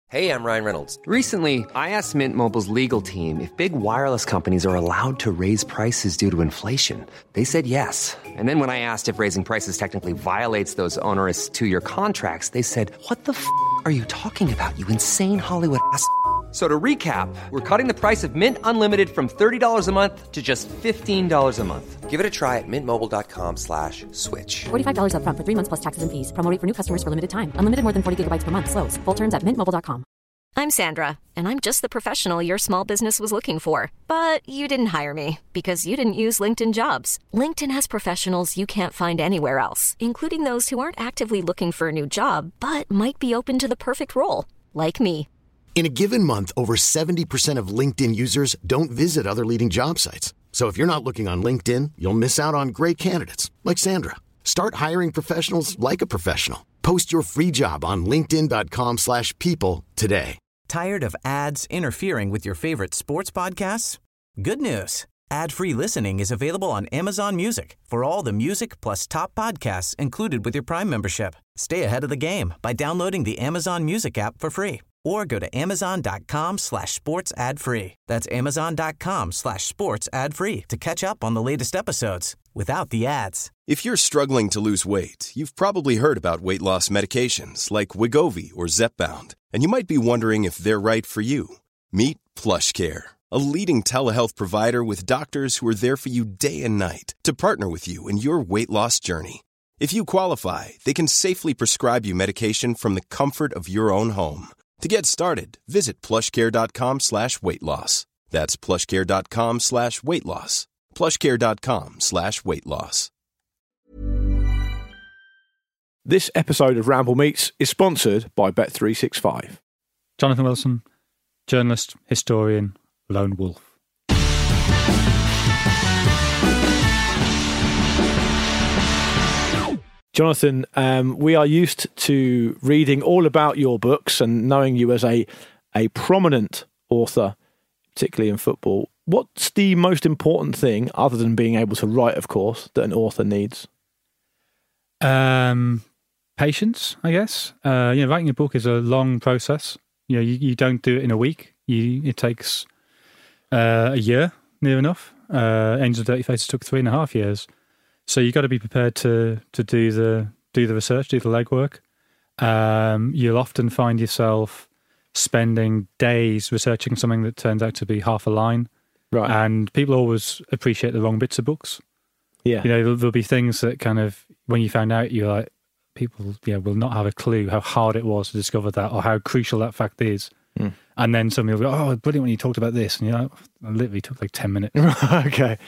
Hey, I'm Ryan Reynolds. Recently, I asked Mint Mobile's legal team if big wireless companies are allowed to raise prices due to inflation. They said yes. And then when I asked if raising prices technically violates those onerous two-year contracts, they said, "What the f*** are you talking about, you insane Hollywood ass?" So to recap, we're cutting the price of Mint Unlimited from $30 a month to just $15 a month. Give it a try at mintmobile.com/switch. $45 up front for 3 months plus taxes and fees. Promo rate for new customers for limited time. Unlimited more than 40 gigabytes per month. Slows full terms at mintmobile.com. I'm Sandra, and I'm just the professional your small business was looking for. But you didn't hire me because you didn't use LinkedIn Jobs. LinkedIn has professionals you can't find anywhere else, including those who aren't actively looking for a new job, but might be open to the perfect role, like me. In a given month, over 70% of LinkedIn users don't visit other leading job sites. So if you're not looking on LinkedIn, you'll miss out on great candidates like Sandra. Start hiring professionals like a professional. Post your free job on linkedin.com/people today. Tired of ads interfering with your favorite sports podcasts? Good news. Ad-free listening is available on Amazon Music for all the music plus top podcasts included with your Prime membership. Stay ahead of the game by downloading the Amazon Music app for free or go to amazon.com/sports ad free. That's amazon.com/sports ad free to catch up on the latest episodes without the ads. If you're struggling to lose weight, you've probably heard about weight loss medications like Wegovy or Zepbound, and you might be wondering if they're right for you. Meet PlushCare, a leading telehealth provider with doctors who are there for you day and night to partner with you in your weight loss journey. If you qualify, they can safely prescribe you medication from the comfort of your own home. To get started, visit plushcare.com/weight loss. That's plushcare.com/weight loss. plushcare.com/weight loss. This episode of Ramble Meets is sponsored by Bet365. Jonathan Wilson, journalist, historian, lone wolf. Jonathan, we are used to reading all about your books and knowing you as a prominent author, particularly in football. What's the most important thing, other than being able to write, of course, that an author needs? Patience, I guess. Writing a book is a long process. You don't do it in a week. It takes a year, near enough. Angels of Dirty Faces took 3.5 years. So you've got to be prepared to do the research, do the legwork. You'll often find yourself spending days researching something that turns out to be half a line. Right. And people always appreciate the wrong bits of books. Yeah. There'll be things that kind of, when you find out, you're like, people will not have a clue how hard it was to discover that or how crucial that fact is. Mm. And then somebody will go, "Oh, brilliant when you talked about this." And you're like, I literally took like 10 minutes. Okay.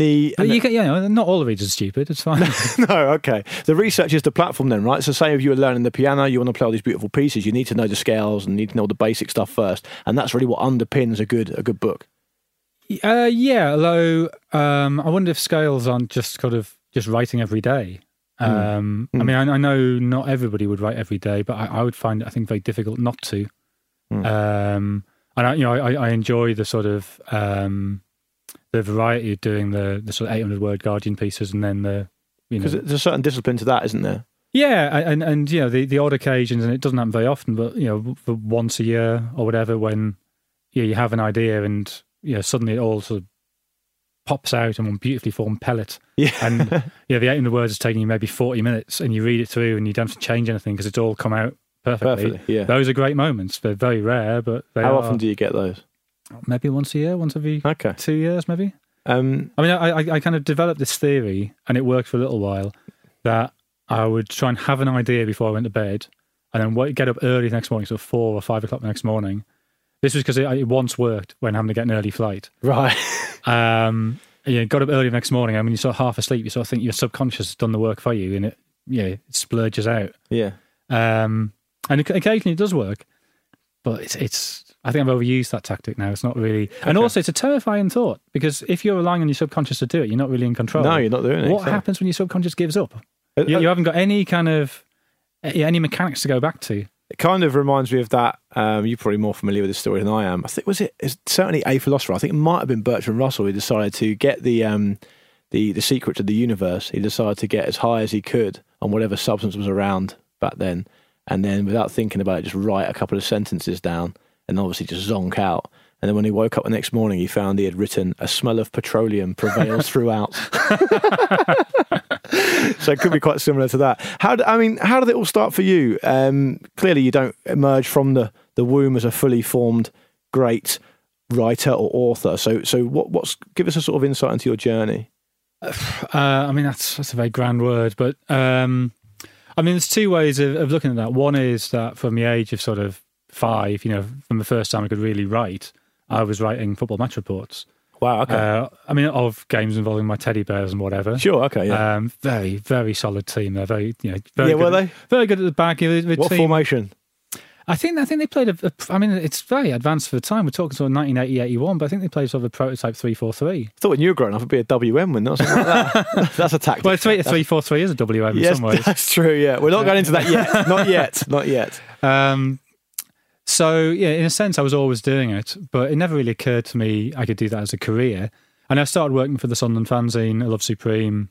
Not all of it is stupid. It's fine. No, okay. The research is the platform then, right? So say if you were learning the piano, you want to play all these beautiful pieces, you need to know the scales and need to know the basic stuff first. And that's really what underpins a good book. Although I wonder if scales aren't just writing every day. I mean, I know not everybody would write every day, but I would find it, I think, very difficult not to. And I enjoy the sort of the variety of doing the sort of 800-word Guardian pieces, and then because there's a certain discipline to that, isn't there? Yeah, and the odd occasions, and it doesn't happen very often, but for once a year or whatever, when you have an idea and suddenly it all sort of pops out in one beautifully formed pellet. Yeah. And the 800 words is taking you maybe 40 minutes, and you read it through and you don't have to change anything because it's all come out perfectly. Yeah. Those are great moments. They're very rare, but How often do you get those? Maybe once a year, once every 2 years, maybe. I mean, I kind of developed this theory, and it worked for a little while, that I would try and have an idea before I went to bed, and then get up early the next morning, so 4 or 5 o'clock the next morning. This was because it once worked when having to get an early flight. Right. Got up early the next morning, and when you're sort of half asleep, you sort of think your subconscious has done the work for you, and it splurges out. Yeah. And occasionally it does work, but it's I think I've overused that tactic now. It's not really... Okay. And also, it's a terrifying thought, because if you're relying on your subconscious to do it, you're not really in control. No, you're not doing it. What happens when your subconscious gives up? You haven't got any kind of... any mechanics to go back to. It kind of reminds me of that. You're probably more familiar with this story than I am. I think it's certainly a philosopher. I think it might have been Bertrand Russell who decided to get the secret to the universe. He decided to get as high as he could on whatever substance was around back then, and then without thinking about it, just write a couple of sentences down, and obviously just zonk out. And then when he woke up the next morning, he found he had written, "A smell of petroleum prevails throughout." So it could be quite similar to that. How did it all start for you? Clearly, you don't emerge from the womb as a fully formed, great writer or author. So give us a sort of insight into your journey. That's a very grand word, but there's two ways of looking at that. One is that from the age of sort of 5, from the first time I could really write, I was writing football match reports. Wow, okay. Of games involving my teddy bears and whatever. Sure, okay, yeah. Very, very solid team. They're very were good, they? Very good at the back. What team. Formation? I think they played it's very advanced for the time. We're talking sort of 1980-81, but I think they played sort of a prototype 3-4-3. I thought when you were growing up, it'd be a WM win, not something like that. That's a tactic. Well, 3-4-3 is a WM in some ways. That's true, yeah. We're not going into that yet. Not yet. So, yeah, in a sense, I was always doing it, but it never really occurred to me I could do that as a career. And I started working for the Sunderland fanzine, I Love Supreme,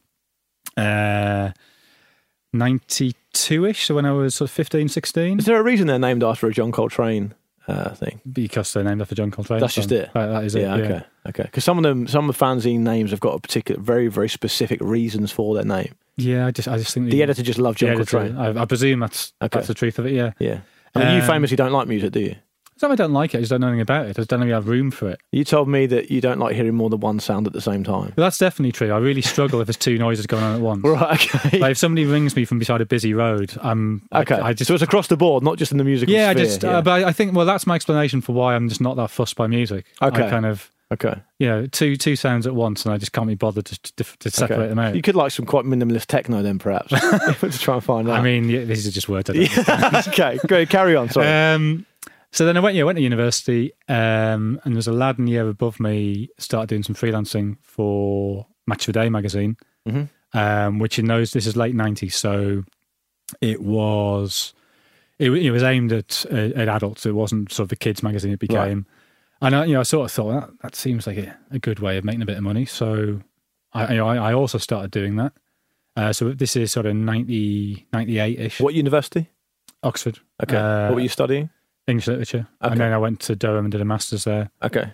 92-ish, so when I was sort of 15, 16. Is there a reason they're named after a John Coltrane thing? Because they're named after John Coltrane. That's just it? That is it, yeah. Okay. Because some of the fanzine names have got a particular, very, very specific reasons for their name. Yeah, I just think... The editor just loved John Coltrane. I presume that's the truth of it, yeah. Yeah. I mean, you famously don't like music, do you? It's not that I don't like it, I just don't know anything about it. I just don't know if you have room for it. You told me that you don't like hearing more than one sound at the same time. Well, that's definitely true. I really struggle if there's two noises going on at once. Right, okay. Like if somebody rings me from beside a busy road, Okay. So it's across the board, not just in the musical sphere. But I think, that's my explanation for why I'm just not that fussed by music. Okay. I kind of... Okay. Two sounds at once, and I just can't be bothered to separate them out. You could like some quite minimalist techno then, perhaps, to try and find out. I mean, these are just words I don't understand. Okay, go carry on. Sorry. So then I went to university, and there was a lad in the year above me started doing some freelancing for Match of the Day magazine, which this is late 90s, so it was aimed at adults. It wasn't sort of the kids magazine it became. Right. And I sort of thought that seems like a good way of making a bit of money. So I also started doing that. So this is sort of 98-ish. What university? Oxford. Okay. What were you studying? English literature. Okay. And then I went to Durham and did a master's there. Okay.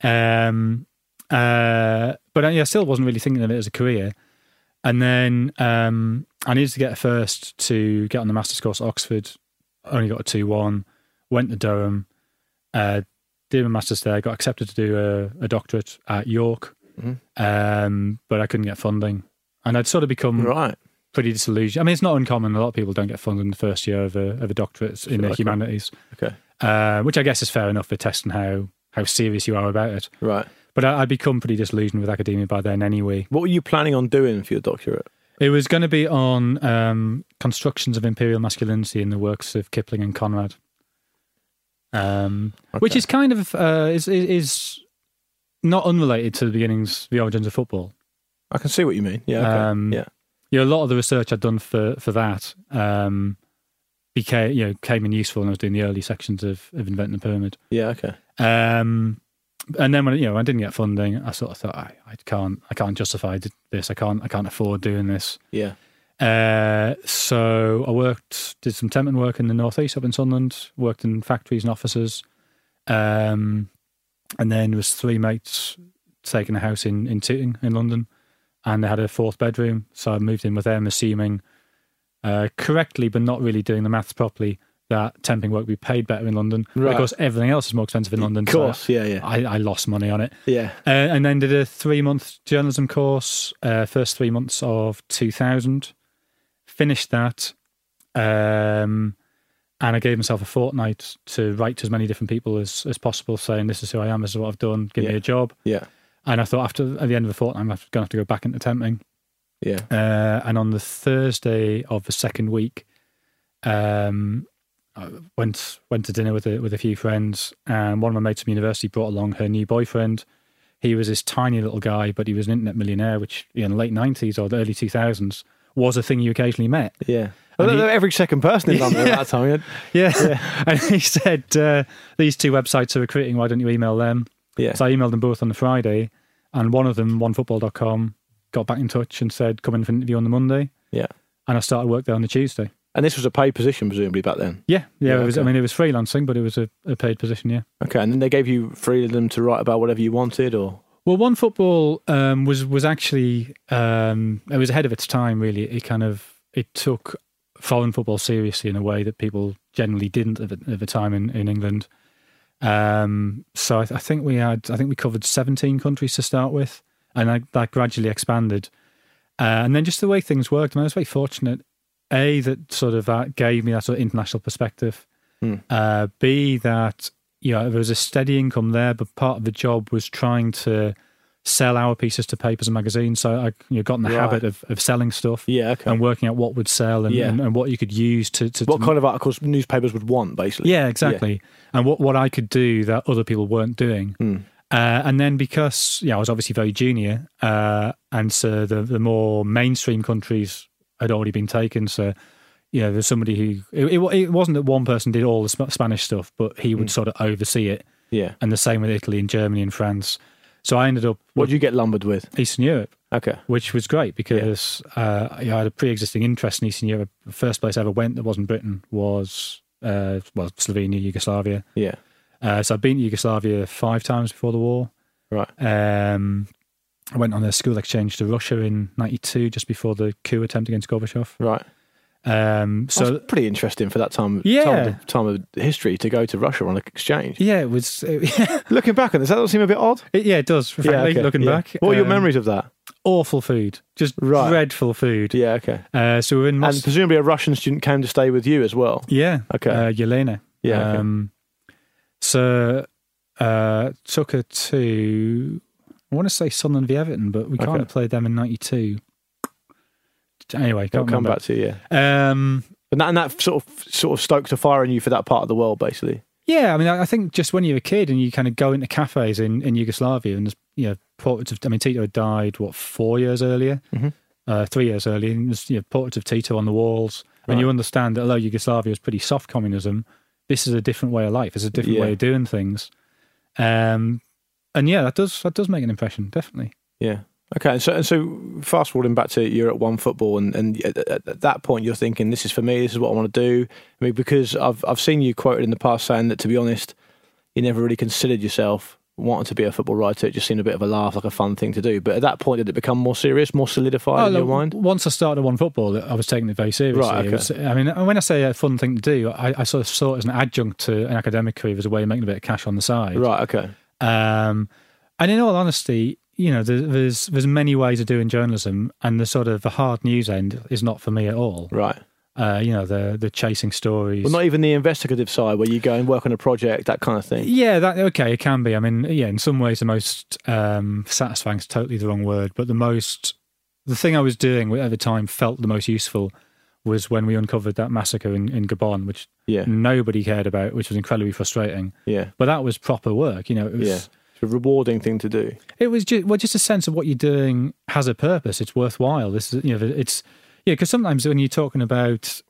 But I still wasn't really thinking of it as a career. And then I needed to get a first to get on the master's course at Oxford. Only got a 2-1. Went to Durham. Did my master's there, got accepted to do a doctorate at York, but I couldn't get funding. And I'd sort of become pretty disillusioned. I mean, it's not uncommon. A lot of people don't get funding in the first year of a doctorate in the humanities. Okay. Which I guess is fair enough for testing how serious you are about it. Right. But I'd become pretty disillusioned with academia by then anyway. What were you planning on doing for your doctorate? It was going to be on constructions of imperial masculinity in the works of Kipling and Conrad. Which is kind of is not unrelated to the origins of football. I can see what you mean. Yeah, okay. A lot of the research I'd done for that came in useful when I was doing the early sections of Inventing the Pyramid. Yeah, okay. And then when I didn't get funding, I sort of thought I can't justify this. I can't afford doing this. Yeah. So I did some temping work in the northeast up in Sunderland, worked in factories and offices, and then there was 3 mates taking a house in Tooting in London, and they had a 4th bedroom, so I moved in with them, assuming correctly but not really doing the maths properly that temping work would be paid better in London. Right. Of course, everything else is more expensive in London. Of course, so yeah. I lost money on it. Yeah. And then did a 3-month journalism course, first 3 months of 2000. Finished that, and I gave myself a fortnight to write to as many different people as possible, saying this is who I am, this is what I've done, give me a job. Yeah. And I thought at the end of the fortnight, I'm going to have to go back into temping. Yeah. And on the Thursday of the second week, I went to dinner with a few friends, and one of my mates from university brought along her new boyfriend. He was this tiny little guy, but he was an internet millionaire, which in the late 90s or the early 2000s was a thing you occasionally met. Yeah. Well, every second person in London at that time. Yeah. And he said, these 2 websites are recruiting, why don't you email them? Yeah. So I emailed them both on the Friday, and one of them, onefootball.com, got back in touch and said, come in for an interview on the Monday. Yeah. And I started work there on the Tuesday. And this was a paid position, presumably, back then? Yeah. It was. okay. I mean, it was freelancing, but it was a paid position, yeah. Okay, and then they gave you freedom to write about whatever you wanted, or? Well, One Football was actually, it was ahead of its time, really. It took foreign football seriously in a way that people generally didn't at the time in England. So I think we covered 17 countries to start with, and that gradually expanded. And then just the way things worked, I was very fortunate, A, that sort of gave me that sort of international perspective. B, that there was a steady income there, but part of the job was trying to sell our pieces to papers and magazines. So I got in the habit of selling stuff, and working out what would sell and what you could use to what kind of articles newspapers would want, basically. Yeah, exactly. And what I could do that other people weren't doing. And then because I was obviously very junior, and so the more mainstream countries had already been taken. So there's somebody who it wasn't that one person did all the Spanish stuff, but he would sort of oversee it. Yeah, and the same with Italy and Germany and France. So I ended up. What did you get lumbered with? Eastern Europe. Okay, which was great because I had a pre-existing interest in Eastern Europe. The first place I ever went that wasn't Britain was Slovenia, Yugoslavia. Yeah. So I've been to Yugoslavia 5 times before the war. Right. I went on a school exchange to Russia in '92, just before the coup attempt against Gorbachev. Right. So that's pretty interesting for that time of history to go to Russia on an exchange. Yeah, it was. Looking back on this, that doesn't seem a bit odd. It does. Frankly, looking back, what are your memories of that? Awful food, just dreadful food. Yeah, okay. So we were in and presumably a Russian student came to stay with you as well. Yeah, okay. Yelena. Yeah. Okay. So took her to, I want to say Sunderland v Everton, but we kind of played them in '92. Anyway, I'll come back to you. Yeah. And that sort of stoked a fire in you for that part of the world, basically. Yeah, I mean, I think just when you're a kid and you kind of go into cafes in Yugoslavia, and there's portraits of. I mean, Tito had died 4 years earlier, 3 years earlier, and there's portraits of Tito on the walls, and you understand that although Yugoslavia was pretty soft communism, this is a different way of life. It's a different way of doing things, and that does make an impression, definitely. Yeah. Okay, so fast forwarding back to you're at One Football, and at that point you're thinking, this is for me, this is what I want to do. I mean, because I've seen you quoted in the past saying that, to be honest, you never really considered yourself wanting to be a football writer. It just seemed a bit of a laugh, like a fun thing to do. But at that point, did it become more serious, more solidified in your mind? Once I started One Football, I was taking it very seriously. Right, okay. I mean, when I say a fun thing to do, I sort of saw it as an adjunct to an academic career, as a way of making a bit of cash on the side. Right, okay. And in all honesty, there's many ways of doing journalism, and the hard news end is not for me at all. Right. The chasing stories. Well, not even the investigative side where you go and work on a project, that kind of thing. Yeah, it can be. I mean, in some ways the most satisfying is totally the wrong word, but the thing I was doing at the time felt the most useful was when we uncovered that massacre in Gabon, which nobody cared about, which was incredibly frustrating. Yeah. But that was proper work, it was... Yeah. A rewarding thing to do. It was just a sense of what you're doing has a purpose. It's worthwhile. This is because sometimes when you're talking about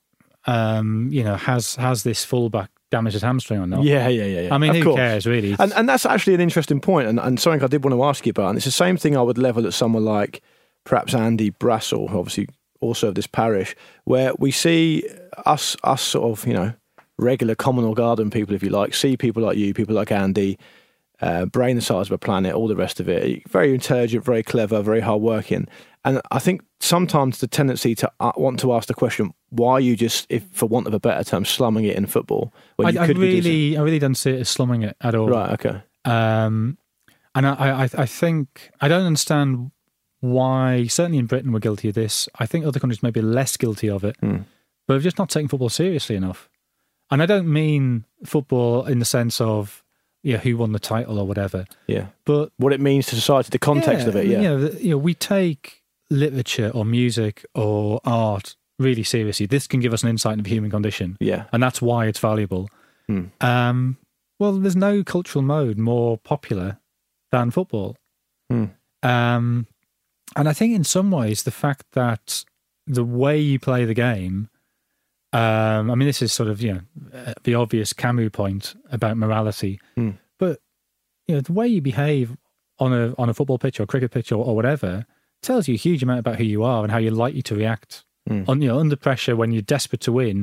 has this fullback damaged his hamstring or not? Yeah. I mean, who cares really? And that's actually an interesting point, and something I did want to ask you about. And it's the same thing I would level at someone like perhaps Andy Brassel, who obviously also of this parish, where we see us sort of regular common or garden people, if you like, see people like you, people like Andy. Brain the size of a planet, all the rest of it. Very intelligent, very clever, very hardworking. And I think sometimes the tendency to want to ask the question, why are you just, if for want of a better term, slumming it in football? When I really don't see it as slumming it at all. Right, okay. And I think, I don't understand why, certainly in Britain we're guilty of this. I think other countries may be less guilty of it, but we've just not taken football seriously enough. And I don't mean football in the sense of, who won the title or whatever. Yeah. But what it means to society, the context of it, we take literature or music or art really seriously. This can give us an insight into the human condition. Yeah. And that's why it's valuable. Well, there's no cultural mode more popular than football. And I think in some ways the fact that the way you play the game, I mean, this is sort of, the obvious Camus point about morality. But, the way you behave on a football pitch or cricket pitch or whatever tells you a huge amount about who you are and how you're likely to react Under pressure when you're desperate to win,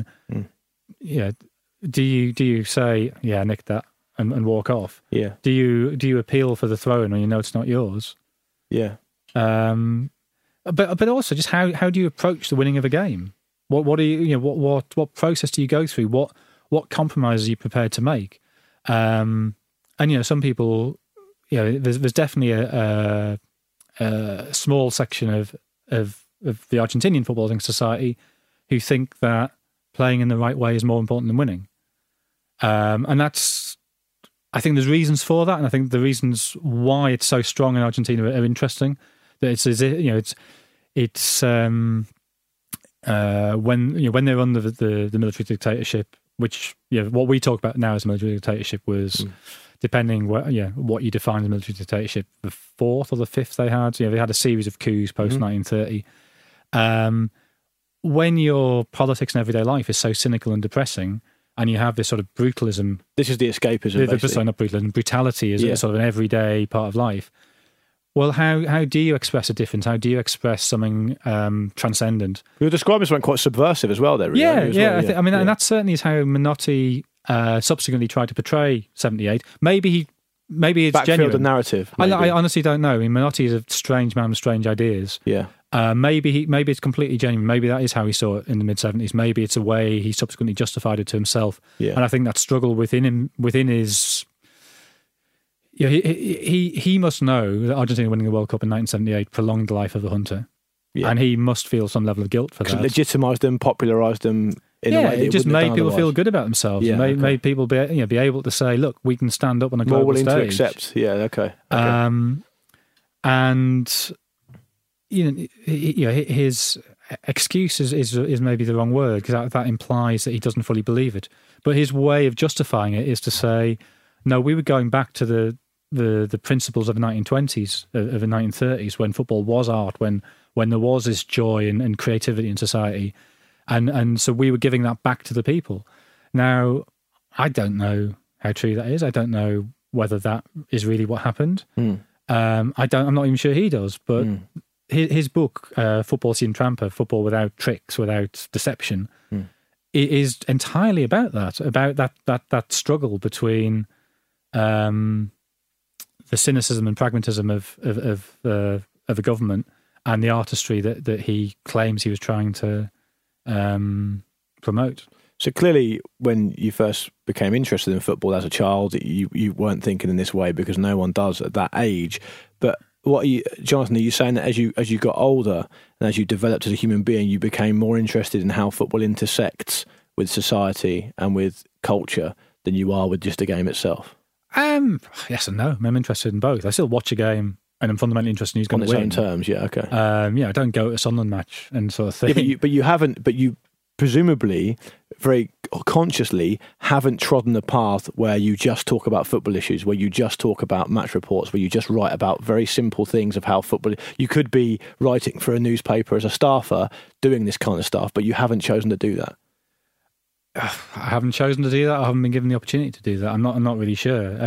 do you say, yeah, nick that and walk off? Yeah. Do you appeal for the throw-in when you know it's not yours? Yeah. But also just how do you approach the winning of a game? What do you what process do you go through? What compromises are you prepared to make? And some people, there's definitely a small section of the Argentinian footballing society who think that playing in the right way is more important than winning. And I think there's reasons for that, and I think the reasons why it's so strong in Argentina are interesting. That it's when they're under the military dictatorship, which what we talk about now as military dictatorship was depending what you define as military dictatorship, the fourth or the fifth they had. They had a series of coups post 1930. When your politics and everyday life is so cynical and depressing, and you have this sort of brutalism. This is the escapism. Sorry, not brutalism. Brutality is sort of an everyday part of life. Well, how do you express a difference? How do you express something transcendent? You're describing something quite subversive as well there. Really, and that certainly is how Menotti subsequently tried to portray 78. Maybe it's backfield genuine. The narrative. I honestly don't know. I mean, Menotti is a strange man with strange ideas. Yeah. Maybe it's completely genuine. Maybe that is how he saw it in the mid-70s. Maybe it's a way he subsequently justified it to himself. Yeah. And I think that struggle within his... he must know that Argentina winning the World Cup in 1978 prolonged the life of the hunter. Yeah. And he must feel some level of guilt for that. Legitimised them, popularised them in a way that it just made people feel good about themselves. Yeah, made people be able to say, look, we can stand up on a global stage. More willing to accept. Yeah, okay. And... his excuse is maybe the wrong word, because that implies that he doesn't fully believe it. But his way of justifying it is to say, no, we were going back to the principles of the 1920s, of the 1930s, when football was art, when there was this joy and creativity in society, and so we were giving that back to the people. Now, I don't know how true that is. I don't know whether that is really what happened. I'm not even sure he does, but. His book, Football Sin Trampa, Football Without Tricks, Without Deception, is entirely about that struggle between the cynicism and pragmatism of a government and the artistry that he claims he was trying to promote. So clearly, when you first became interested in football as a child, you weren't thinking in this way, because no one does at that age. But Jonathan, are you saying that as you got older and as you developed as a human being, you became more interested in how football intersects with society and with culture than you are with just the game itself? Yes and no. I'm interested in both. I still watch a game and I'm fundamentally interested in who's going to win. On its own terms, yeah, okay. I don't go to a Sunderland match and sort of thing. Yeah, but you presumably very consciously haven't trodden the path where you just talk about football issues, where you just talk about match reports, where you just write about very simple things of how football... You could be writing for a newspaper as a staffer doing this kind of stuff, but you haven't chosen to do that. I haven't chosen to do that. I haven't been given the opportunity to do that. I'm not really sure.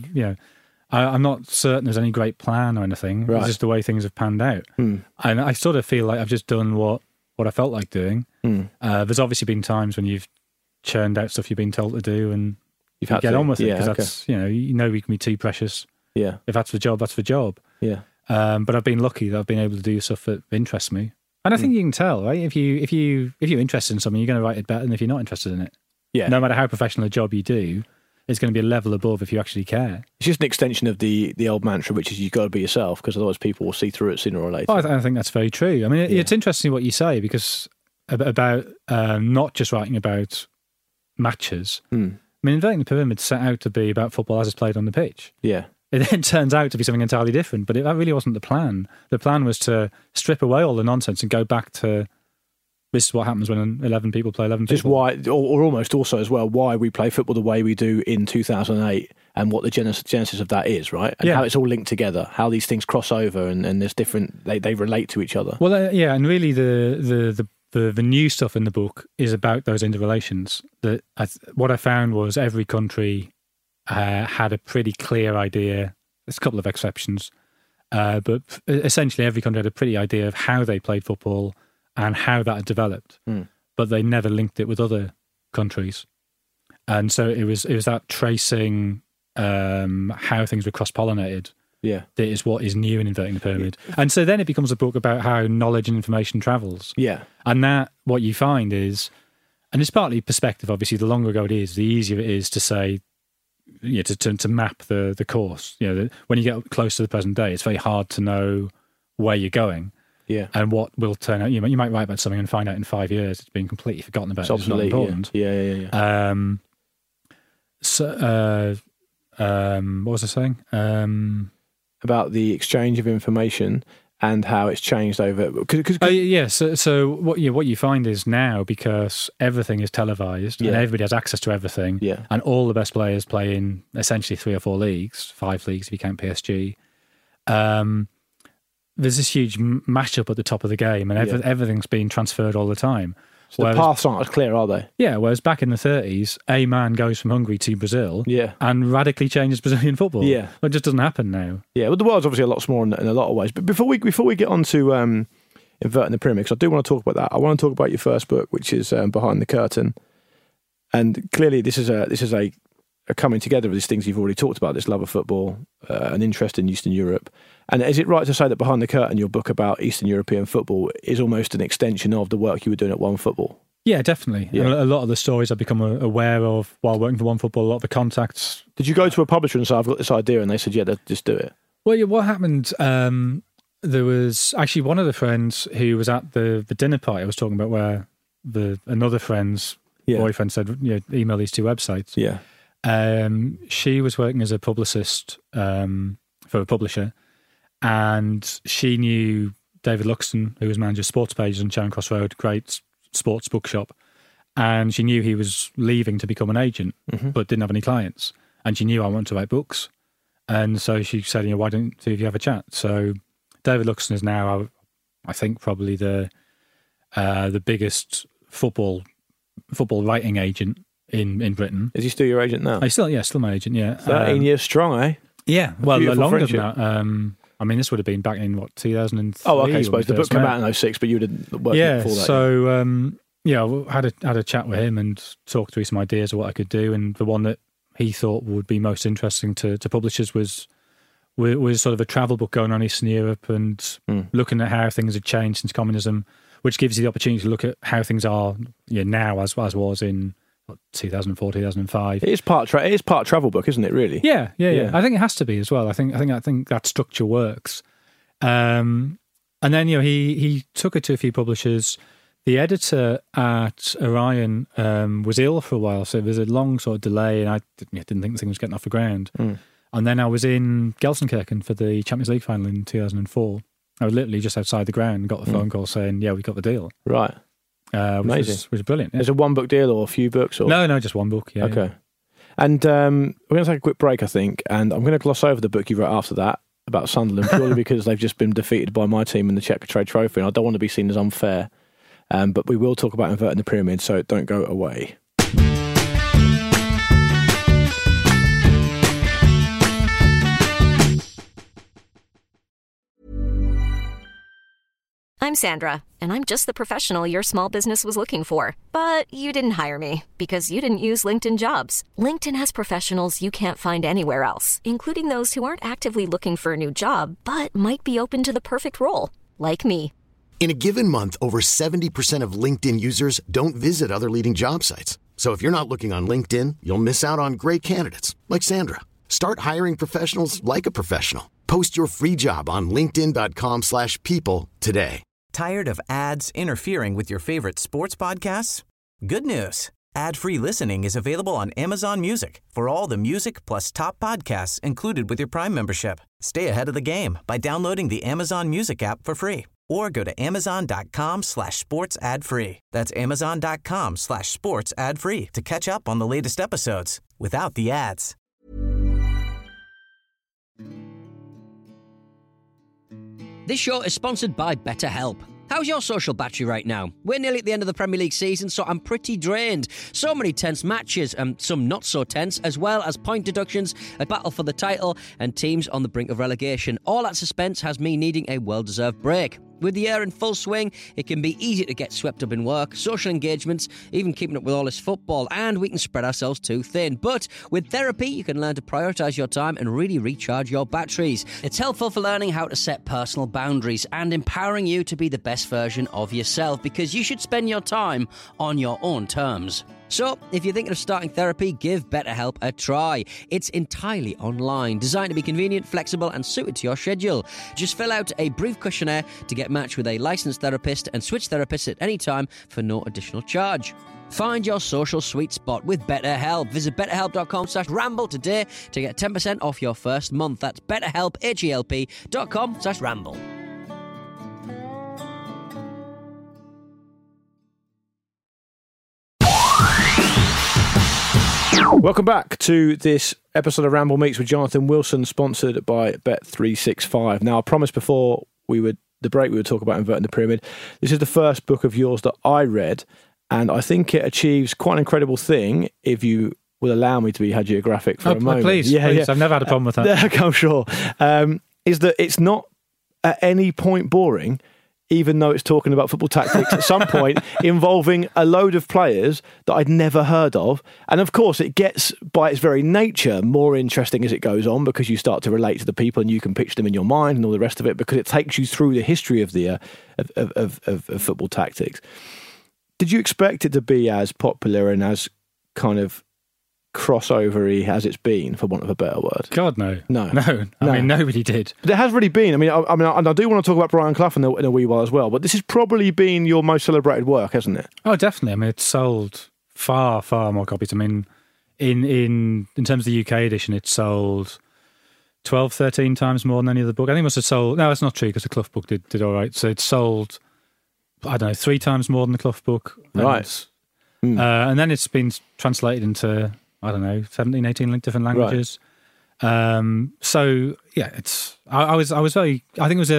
I'm not certain there's any great plan or anything. Right. It's just the way things have panned out. And I sort of feel like I've just done what I felt like doing. There's obviously been times when you've churned out stuff you've been told to do and you've had get to. on with it, because that's, we can be too precious. Yeah. If that's the job, that's the job. Yeah. But I've been lucky that I've been able to do stuff that interests me. And I think you can tell, right? If you're interested in something, you're going to write it better than if you're not interested in it. Yeah. No matter how professional a job you do, it's going to be a level above if you actually care. It's just an extension of the old mantra, which is you've got to be yourself, because otherwise people will see through it sooner or later. Well, I think that's very true. I mean, it's interesting what you say, because about not just writing about matches. I mean, Inverting the Pyramid set out to be about football as it's played on the pitch. Yeah. It then turns out to be something entirely different, but that really wasn't the plan. The plan was to strip away all the nonsense and go back to this is what happens when 11 people play 11 people. Just why, or almost also as well, why we play football the way we do in 2008 and what the genesis of that is, right? And how it's all linked together, how these things cross over and there's different, they relate to each other. Well, and really the new stuff in the book is about those interrelations. What I found was every country had a pretty clear idea. There's a couple of exceptions, but essentially every country had a pretty idea of how they played football and how that had developed, but they never linked it with other countries. And so it was that tracing how things were cross-pollinated that is what is new in Inverting the Pyramid. And so then it becomes a book about how knowledge and information travels. Yeah. And that, what you find is, and it's partly perspective, obviously, the longer ago it is, the easier it is to say, to map the course. When you get close to the present day, it's very hard to know where you're going. Yeah. And what will turn out. You might write about something and find out in 5 years it's been completely forgotten about. It's not important. Yeah. What was I saying? About the exchange of information and how it's changed over. So what you find is now, because everything is televised and everybody has access to everything, and all the best players play in essentially 3 or 4 leagues, 5 leagues if you count PSG. There's this huge mashup at the top of the game, and everything's being transferred all the time. So the paths aren't as clear, are they? Yeah, whereas back in the 30s, a man goes from Hungary to Brazil and radically changes Brazilian football. Yeah. It just doesn't happen now. Yeah, well, the world's obviously a lot smaller in a lot of ways. But before we get on to Inverting the Pyramid, because I do want to talk about that, I want to talk about your first book, which is Behind the Curtain. And clearly this is a coming together of these things you've already talked about, this love of football, an interest in Eastern Europe. And is it right to say that Behind the Curtain, your book about Eastern European football, is almost an extension of the work you were doing at One Football? Yeah, definitely. Yeah. A lot of the stories I've become aware of while working for One Football, a lot of the contacts. Did you go to a publisher and say, I've got this idea, and they said, yeah, just do it? Well, what happened, there was actually one of the friends who was at the dinner party I was talking about, where another friend's boyfriend said, email these 2 websites. Yeah. She was working as a publicist for a publisher, and she knew David Luxton, who was manager of Sports Pages on Charing Cross Road, great sports bookshop, and she knew he was leaving to become an agent, but didn't have any clients, and she knew I wanted to write books, and so she said, why don't you have a chat? So David Luxton is now, I think, probably the biggest football writing agent in Britain. Is he still your agent now? Still my agent, yeah. 13 years strong, eh? Yeah, well, longer than that. I mean, this would have been back in, 2003? Oh, okay, I suppose. The book came out in 2006, but you didn't work before that. So, I had a chat with him and talked through some ideas of what I could do, and the one that he thought would be most interesting to publishers was sort of a travel book going on Eastern Europe and looking at how things had changed since communism, which gives you the opportunity to look at how things are now as was in 2004, 2005. It is part travel book, isn't it? Really? Yeah. I think it has to be as well. I think that structure works. And then he took it to a few publishers. The editor at Orion was ill for a while, so there was a long sort of delay, and I didn't think the thing was getting off the ground. And then I was in Gelsenkirchen for the Champions League final in 2004. I was literally just outside the ground and got the phone call saying, "Yeah, we got the deal." Right. Which was brilliant. Yeah. Is it one book deal or a few books? Or? No, just one book. Yeah. Okay. Yeah. And we're going to take a quick break, I think, and I'm going to gloss over the book you wrote after that about Sunderland purely because they've just been defeated by my team in the Czech Trade Trophy, and I don't want to be seen as unfair. But we will talk about Inverting the Pyramid, so don't go away. I'm Sandra, and I'm just the professional your small business was looking for. But you didn't hire me because you didn't use LinkedIn Jobs. LinkedIn has professionals you can't find anywhere else, including those who aren't actively looking for a new job, but might be open to the perfect role, like me. In a given month, over 70% of LinkedIn users don't visit other leading job sites. So if you're not looking on LinkedIn, you'll miss out on great candidates like Sandra. Start hiring professionals like a professional. Post your free job on linkedin.com/people today. Tired of ads interfering with your favorite sports podcasts? Good news. Ad-free listening is available on Amazon Music for all the music plus top podcasts included with your Prime membership. Stay ahead of the game by downloading the Amazon Music app for free or go to amazon.com/sports ad free. That's amazon.com/sports ad free to catch up on the latest episodes without the ads. This show is sponsored by BetterHelp. How's your social battery right now? We're nearly at the end of the Premier League season, so I'm pretty drained. So many tense matches, and some not so tense, as well as point deductions, a battle for the title, and teams on the brink of relegation. All that suspense has me needing a well-deserved break. With the year in full swing, it can be easy to get swept up in work, social engagements, even keeping up with all this football, and we can spread ourselves too thin. But with therapy, you can learn to prioritise your time and really recharge your batteries. It's helpful for learning how to set personal boundaries and empowering you to be the best version of yourself, because you should spend your time on your own terms. So, if you're thinking of starting therapy, give BetterHelp a try. It's entirely online, designed to be convenient, flexible, and suited to your schedule. Just fill out a brief questionnaire to get matched with a licensed therapist and switch therapists at any time for no additional charge. Find your social sweet spot with BetterHelp. Visit betterhelp.com/ramble today to get 10% off your first month. That's betterhelp, HELP.com/ramble. Welcome back to this episode of Ramble Meets with Jonathan Wilson, sponsored by Bet365. Now, I promised before the break we would talk about Inverting the Pyramid. This is the first book of yours that I read, and I think it achieves quite an incredible thing, if you will allow me to be hagiographic for a moment. Please. I've never had a problem with that. I'm sure. Is that it's not at any point boring, even though it's talking about football tactics at some point involving a load of players that I'd never heard of. And of course, it gets, by its very nature, more interesting as it goes on, because you start to relate to the people and you can picture them in your mind and all the rest of it, because it takes you through the history of the of football tactics. Did you expect it to be as popular and as kind of crossover-y as it's been, for want of a better word? God, no. I mean, nobody did. But there has really been. I do want to talk about Brian Clough in a wee while as well, but this has probably been your most celebrated work, hasn't it? Oh, definitely. I mean, it's sold far, far more copies. I mean, in terms of the UK edition, it sold 12, 13 times more than any other book. I think it must have sold... No, that's not true, because the Clough book did all right. So it sold, I don't know, 3 times more than the Clough book. Right. And then it's been translated into, I don't know, 17, 18 different languages. Right. So yeah, it's. I was very. I think it was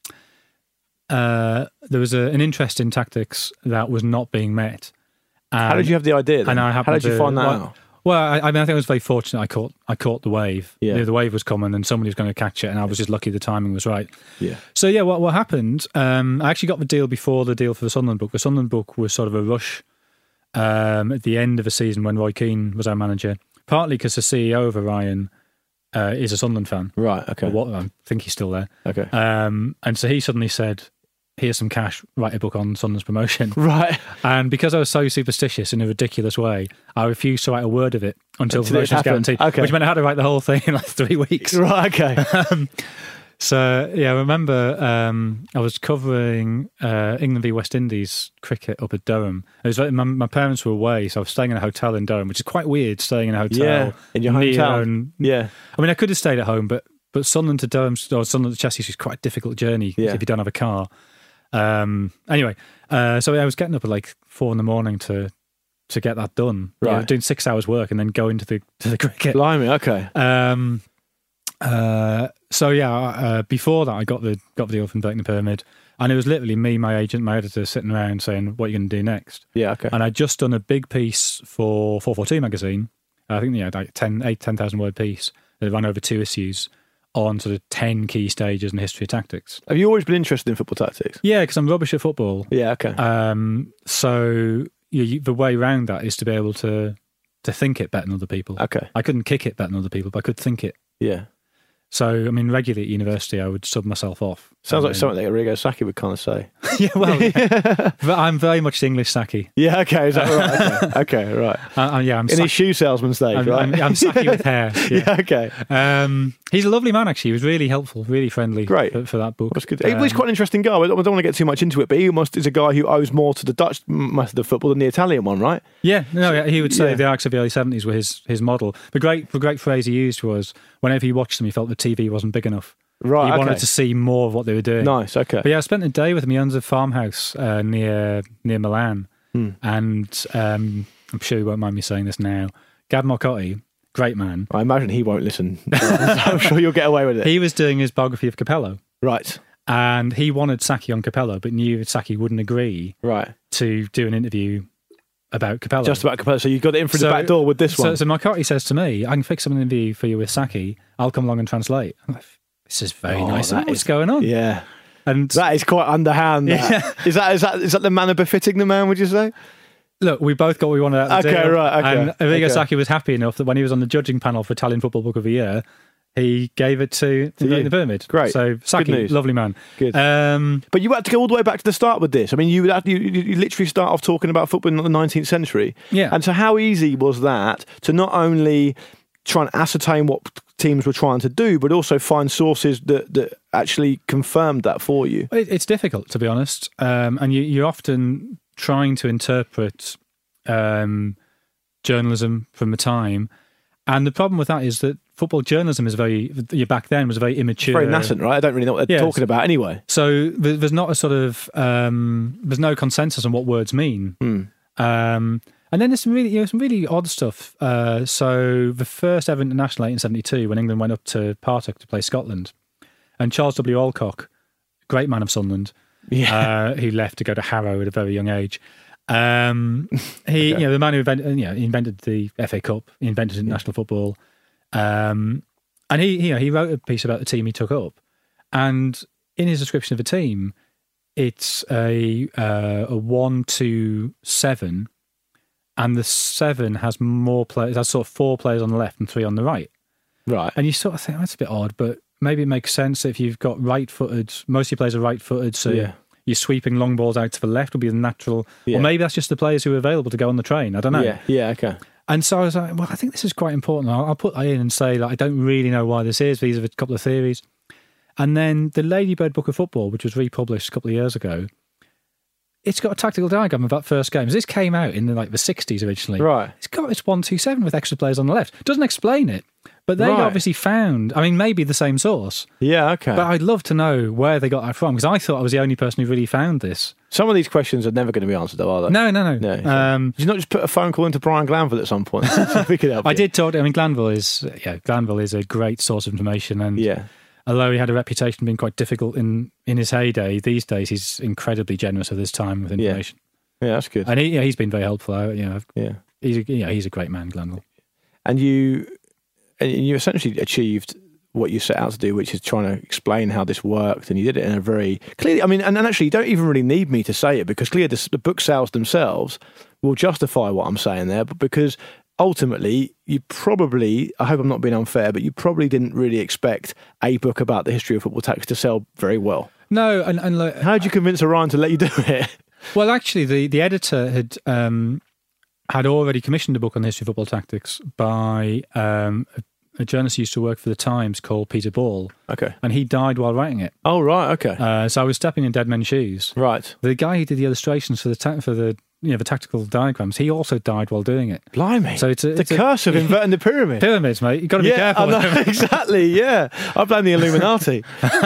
there was an interest in tactics that was not being met. How did you have the idea then? And how did you find that out? Well, I mean, I think I was very fortunate. I caught the wave. Yeah. The wave was coming, and somebody was going to catch it, and I was just lucky the timing was right. Yeah. So yeah, what happened? I actually got the deal before the deal for the Sunderland book. The Sunderland book was sort of a rush at the end of the season when Roy Keane was our manager. Partly because the CEO of Orion is a Sunderland fan. Right. Okay. I think he's still there. Okay. And so he suddenly said, "Here's some cash, write a book on Sunderland's promotion." Right. And because I was so superstitious in a ridiculous way, I refused to write a word of it until promotion was guaranteed. Okay. Which meant I had to write the whole thing in like 3 weeks. Right, okay. So, yeah, I remember I was covering England v West Indies cricket up at Durham. It was like my parents were away, so I was staying in a hotel in Durham, which is quite weird, staying in a hotel. Yeah, in your hometown. Yeah. I mean, I could have stayed at home, but Sunderland to Durham, or Sunderland to Chelsea is quite a difficult journey if you don't have a car. Anyway, so I was getting up at like 4 a.m. to get that done. Right. You know, doing 6 hours work and then going to the cricket. Blimey, okay. So yeah, before that I got the deal from Inverting the Pyramid, and it was literally me, my agent, my editor sitting around saying, "What are you going to do next?" Yeah, okay. And I'd just done a big piece for 442 magazine. I think like 10,000 word piece that ran over 2 issues on sort of 10 key stages in the history of tactics. Have you always been interested in football tactics? Yeah, because I'm rubbish at football. Yeah, okay. So the way around that is to be able to think it better than other people. Okay. I couldn't kick it better than other people, but I could think it. Yeah. So, I mean, regularly at university, I would sub myself off. Sounds like something that Arrigo Sacchi would kind of say. Yeah, well, yeah. But I'm very much the English Sacchi. Yeah, okay, is that right? Okay, right. Yeah, I'm in his shoe salesman stage, right? I'm Sacchi with hair. Yeah, okay. He's a lovely man, actually. He was really helpful, really friendly. Great. For that book. That's good. He's quite an interesting guy. I don't want to get too much into it, but he almost is a guy who owes more to the Dutch method of football than the Italian one, right? Yeah, he would say the Ajax of the early 70s were his model. The great phrase he used was, whenever he watched them, he felt the TV wasn't big enough. Right, he wanted to see more of what they were doing. Nice, okay. But yeah, I spent a day with him. He owns a farmhouse near Milan. And I'm sure he won't mind me saying this now. Gab Marcotti, great man. I imagine he won't listen. I'm sure you'll get away with it. He was doing his biography of Capello. Right. And he wanted Sacchi on Capello, but knew Sacchi wouldn't agree to do an interview about Capello. Just about Capello. So you got it in through the back door with this one. So Marcotti says to me, "I can fix up an interview for you with Sacchi. I'll come along and translate." I'm like, this is very nice. What's going on? Yeah. And that is quite underhand. That. Is that the manner befitting the man, would you say? Look, we both got what we wanted out of the deal. Okay, right. Okay. And Arrigo Sacchi was happy enough that when he was on the judging panel for Italian Football Book of the Year, he gave it to the Pyramid. Great. So Sacchi, lovely man. Good. But you had to go all the way back to the start with this. I mean, you literally start off talking about football in the 19th century. Yeah. And so how easy was that to not only try and ascertain what teams were trying to do, but also find sources that actually confirmed that for you? It's difficult, to be honest. And you're often trying to interpret journalism from the time. And the problem with that is that football journalism is back then was very immature. It's very nascent, right? I don't really know what they're talking about anyway. So there's not a sort of, there's no consensus on what words mean. And then there's some really odd stuff. So the first ever international 1872, when England went up to Partick to play Scotland, and Charles W. Alcock, great man of Sunderland, who left to go to Harrow at a very young age. The man who invented the FA Cup, he invented international football, and he wrote a piece about the team he took up, and in his description of the team, it's a 1-2-7. And the 7 has more players, has sort of 4 players on the left and 3 on the right. Right. And you sort of think, that's a bit odd, but maybe it makes sense if you've got right-footed, most of your players are right-footed, so you're sweeping long balls out to the left would be the natural, or maybe that's just the players who are available to go on the train. I don't know. Yeah, okay. And so I was like, well, I think this is quite important. I'll put that in and say, like, I don't really know why this is. These are a couple of theories. And then the Ladybird Book of Football, which was republished a couple of years ago, it's got a tactical diagram of that first game. This came out in the 60s originally. Right. It's got this 1-2-7 with extra players on the left. It doesn't explain it, but they obviously found, I mean, maybe the same source. Yeah, okay. But I'd love to know where they got that from, because I thought I was the only person who really found this. Some of these questions are never going to be answered, though, are they? No. Did you not just put a phone call into Brian Glanville at some point? We could help I did talk to him. I mean, Glanville is a great source of information, and although he had a reputation of being quite difficult in his heyday, these days he's incredibly generous with his time with information. Yeah, that's good. And he's been very helpful. He's a great man, Glanville. And you essentially achieved what you set out to do, which is trying to explain how this worked, and you did it in a very clearly. I mean, and actually, you don't even really need me to say it, because clearly the book sales themselves will justify what I'm saying there. But because ultimately, you probably, I hope I'm not being unfair, but you probably didn't really expect a book about the history of football tactics to sell very well. No, and like, how did you convince Orion to let you do it? Well, actually, the editor had already commissioned a book on the history of football tactics by a journalist who used to work for the Times called Peter Ball. Okay. And he died while writing it. Oh, right, okay. So I was stepping in dead men's shoes. Right. The guy who did the illustrations for the tactical diagrams, he also died while doing it. Blimey. So it's the curse of inverting the pyramid. Pyramids, mate. You've got to be careful. I know, exactly, yeah. I blame the Illuminati.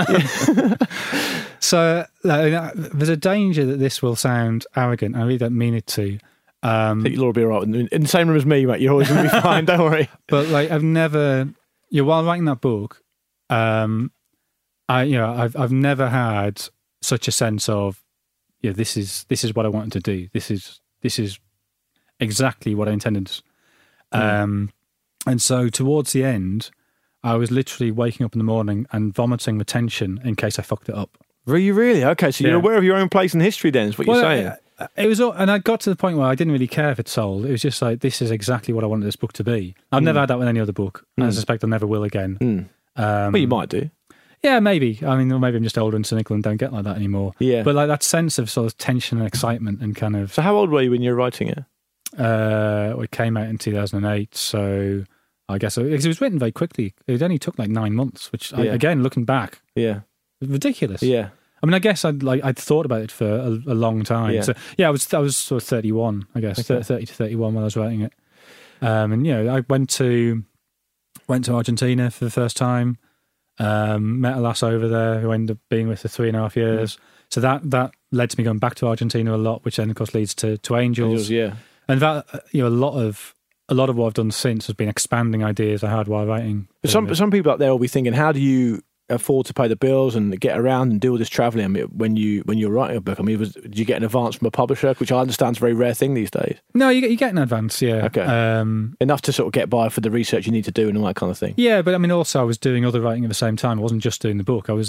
So there's a danger that this will sound arrogant. I really don't mean it to. I think you'll all be all right. In the same room as me, mate. You're always going to be fine, don't worry. But I've never... while writing that book, I've never had such a sense of, this is what I wanted to do. This is exactly what I intended. And so towards the end, I was literally waking up in the morning and vomiting with tension in case I fucked it up. Were you really? Okay, so you're aware of your own place in history then, is what you're saying? It was, and I got to the point where I didn't really care if it sold. It was just like, this is exactly what I wanted this book to be. I've never had that with any other book. I suspect I never will again. Well, you might do. Yeah, maybe. I mean, or maybe I'm just older and cynical and don't get like that anymore. Yeah. But that sense of sort of tension and excitement and kind of... So how old were you when you were writing it? It came out in 2008, so I guess it was written very quickly. It only took 9 months, which, again, looking back, ridiculous. Yeah. I mean, I guess I'd thought about it for a long time. Yeah. So I was sort of 31, I guess, 30 to 31 when I was writing it. And I went to Argentina for the first time. Met a lass over there who ended up being with for 3.5 years. So that led to me going back to Argentina a lot, which then of course leads to Angels. Yeah. And that a lot of what I've done since has been expanding ideas I had while writing. Some people out there will be thinking, how do you afford to pay the bills and get around and do all this travelling? I mean, when you were writing a book, I mean, did you get an advance from a publisher, which I understand is a very rare thing these days? No, you get an advance, yeah. Okay. Enough to sort of get by for the research you need to do and all that kind of thing. Yeah, but I mean, also I was doing other writing at the same time. I wasn't just doing the book. I was.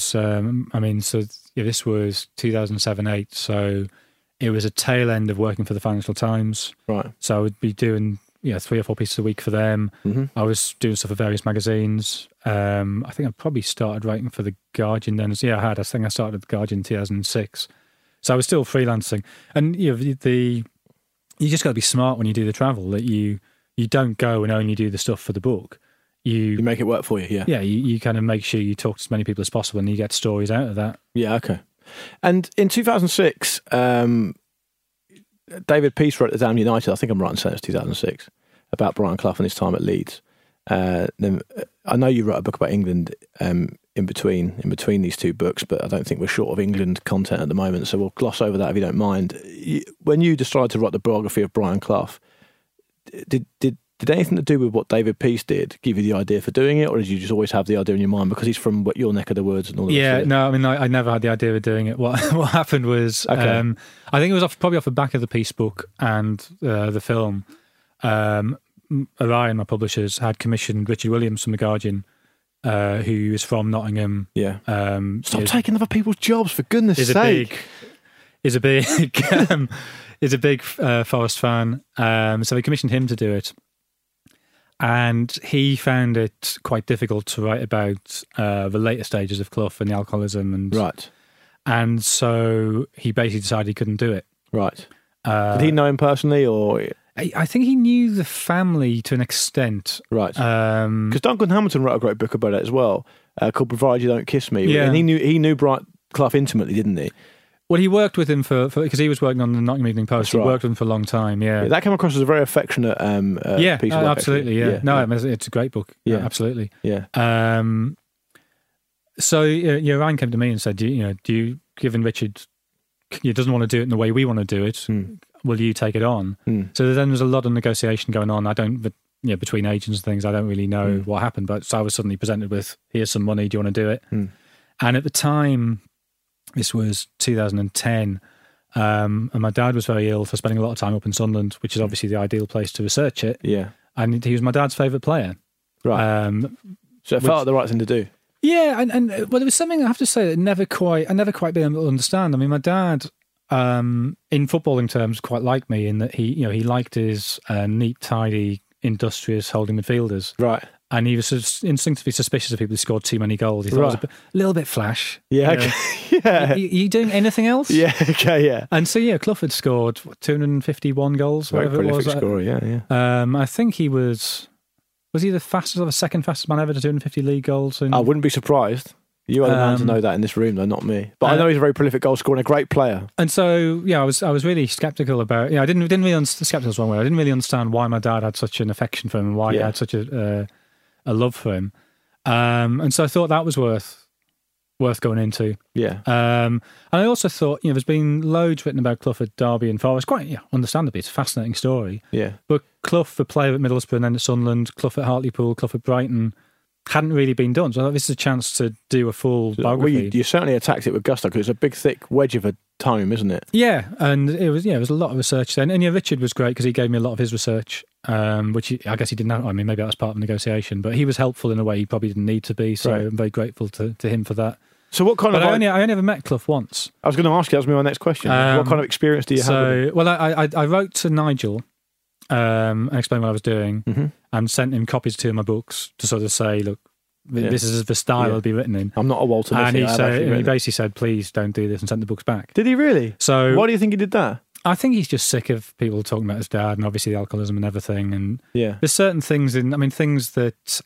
This was 2007-8, so it was a tail end of working for the Financial Times. Right. So I would be doing 3 or 4 pieces a week for them. Mm-hmm. I was doing stuff for various magazines. I think I probably started writing for The Guardian then. Yeah, I think I started at The Guardian in 2006. So I was still freelancing. And you just got to be smart when you do the travel, that you don't go and only do the stuff for the book. You make it work for you, yeah. Yeah, you kind of make sure you talk to as many people as possible and you get stories out of that. Yeah, okay. And in 2006, David Peace wrote The Damned United, I think I'm right in saying it's 2006, about Brian Clough and his time at Leeds. Then I know you wrote a book about England in between these two books, but I don't think we're short of England content at the moment, so we'll gloss over that if you don't mind. When you decided to write the biography of Brian Clough, did anything to do with what David Peace did give you the idea for doing it, or did you just always have the idea in your mind because he's from your neck of the woods and all that? Yeah, no, I mean, I never had the idea of doing it. What happened was, I think it was probably off the back of the Peace book and the film. Orion, my publishers, had commissioned Richard Williams from The Guardian, who is from Nottingham. Yeah. Stop taking other people's jobs, for goodness sake. Is a big Forest fan. So they commissioned him to do it. And he found it quite difficult to write about the later stages of Clough and the alcoholism. Right. And so he basically decided he couldn't do it. Right. Did he know him personally, or...? I think he knew the family to an extent. Right. Because Duncan Hamilton wrote a great book about it as well, called Provided You Don't Kiss Me. Yeah. And he knew Brian Clough intimately, didn't he? Well, he worked with him for because he was working on the Nottingham Evening Post. That's He right. worked with him for a long time, yeah. That came across as a very affectionate piece of work. Absolutely, actually. yeah. No, I mean, it's a great book. Yeah. Absolutely. Yeah. So Ryan came to me and said, do you, given Richard doesn't want to do it in the way we want to do it, will you take it on? So then there's a lot of negotiation going on. Between agents and things, I don't really know what happened, but so I was suddenly presented with, here's some money, do you want to do it? And at the time, this was 2010, and my dad was very ill, so spending a lot of time up in Sunderland, which is obviously the ideal place to research it. Yeah. And he was my dad's favourite player. Right. So it felt like the right thing to do. Yeah, and there was something I have to say that I never quite been able to understand. I mean, my dad, in footballing terms, quite liked me in that he liked his neat, tidy, industrious holding midfielders. Right. And he was sort of instinctively suspicious of people who scored too many goals. He thought it was a little bit flash. Yeah, okay. Yeah. You doing anything else? Yeah, okay, yeah. And so, Clough had scored 251 goals, Very whatever it was. prolific scorer, yeah. I think he was he the fastest or the second fastest man ever to 250 league goals? I wouldn't be surprised. You are the man to know that in this room, though, not me. But I know he's a very prolific goal scorer and a great player. And so, I was really sceptical about. I didn't really understand. Skeptical is one way. I didn't really understand why my dad had such an affection for him and why he had such a love for him. And so I thought that was worth going into. Yeah. And I also thought, there's been loads written about Clough at Derby and Forest. Quite, understandably, it's a fascinating story. Yeah. But Clough, the player at Middlesbrough and then at Sunderland, Clough at Hartlepool, Clough at Brighton, hadn't really been done. So I thought this is a chance to do a full biography. Well, you certainly attacked it with gusto because it's a big, thick wedge of a tome, isn't it? Yeah, and it was a lot of research then. And Richard was great because he gave me a lot of his research, which I guess he didn't have. I mean, maybe that was part of the negotiation, but he was helpful in a way he probably didn't need to be. So I'm very grateful to him for that. So what kind of... I only ever met Clough once. I was going to ask you, that was my next question. What kind of experience do you have? Well, I wrote to Nigel and explained what I was doing and sent him copies of 2 of my books to sort of say, look, this is the style it'll be written in. I'm not a Walter Mitty. And he basically said, please don't do this, and sent the books back. Did he really? So why do you think he did that? I think he's just sick of people talking about his dad and obviously the alcoholism and everything. And there's certain things things that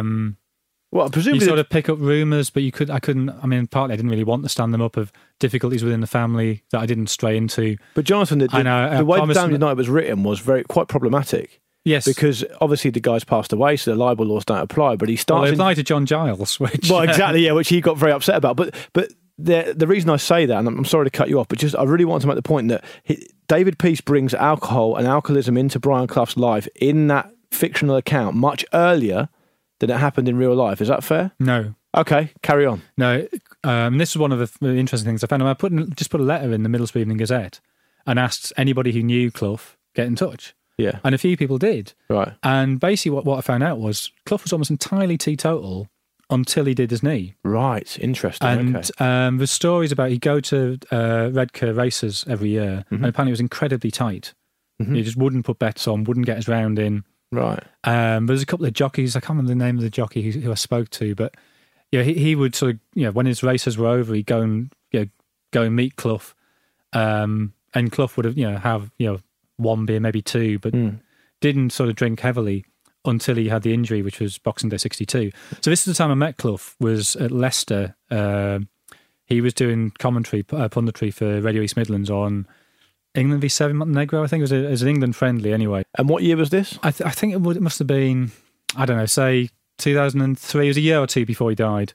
well, presumably you sort of pick up rumours, but partly I didn't really want to stand them up of difficulties within the family that I didn't stray into. But Jonathan, the way The Damned United was written was quite problematic. Yes. Because obviously the guy's passed away, so the libel laws don't apply, but he starts... Well, they apply to John Giles, which... Well, exactly, which he got very upset about. But the reason I say that, and I'm sorry to cut you off, but just I really want to make the point that David Peace brings alcohol and alcoholism into Brian Clough's life in that fictional account much earlier than it happened in real life. Is that fair? No. Okay, carry on. No, this is one of the really interesting things I found. I just put a letter in the Middlesbrough Evening Gazette and asked anybody who knew Clough, get in touch. Yeah. And a few people did. Right. And basically what I found out was Clough was almost entirely teetotal until he did his knee. Right, interesting. And okay. there's stories about he'd go to Redcar races every year, and apparently it was incredibly tight. He just wouldn't put bets on, wouldn't get his round in. Right. There's a couple of jockeys, I can't remember the name of the jockey who I spoke to, but yeah, he would sort of, when his races were over, he'd go and meet Clough. And Clough would have one beer, maybe two, but didn't sort of drink heavily until he had the injury, which was Boxing Day 62. So this is the time I met Clough, was at Leicester. He was doing commentary, punditry for Radio East Midlands on England v 7 Montenegro, I think. It was an England friendly anyway. And what year was this? I think it must have been, I don't know, say 2003. It was a year or two before he died.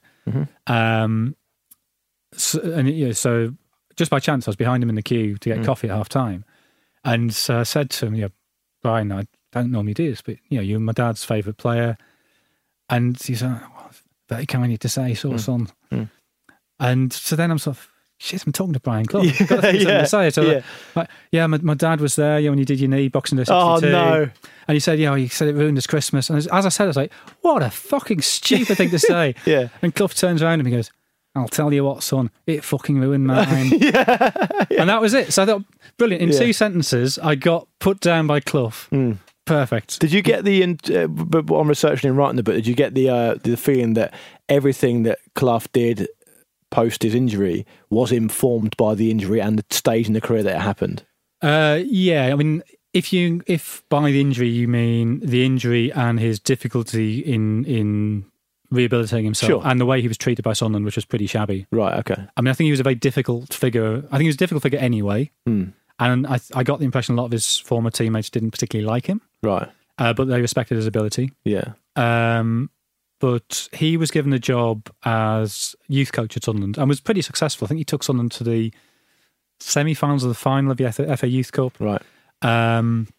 So just by chance, I was behind him in the queue to get coffee at half time. And so I said to him, Brian, I don't normally do this, but you're my dad's favourite player. And he's like, well, very kind of you to say, son. And so then I'm sort of, shit, I'm talking to Brian Clough. I've got something to say. So my dad was there when you did your knee, Boxing Day 62. Oh, no. And he said, he said it ruined his Christmas. And as I said, I was like, what a fucking stupid thing to say. Yeah. And Clough turns around and he goes, I'll tell you what, son, it fucking ruined mine. And that was it. So I thought, brilliant. In 2 sentences, I got put down by Clough. Perfect. Did you get but on researching and writing the book, did you get the feeling that everything that Clough did post his injury was informed by the injury and the stage in the career that it happened? Yeah, I mean, if by the injury you mean the injury and his difficulty in rehabilitating himself and the way he was treated by Sunderland, which was pretty shabby. Right, okay. I mean, I think he was a very difficult figure. I think he was a difficult figure anyway. And I got the impression a lot of his former teammates didn't particularly like him. Right. But they respected his ability. Yeah. But he was given a job as youth coach at Sunderland and was pretty successful. I think he took Sunderland to the semi-finals of the final of the FA Youth Cup. Right. And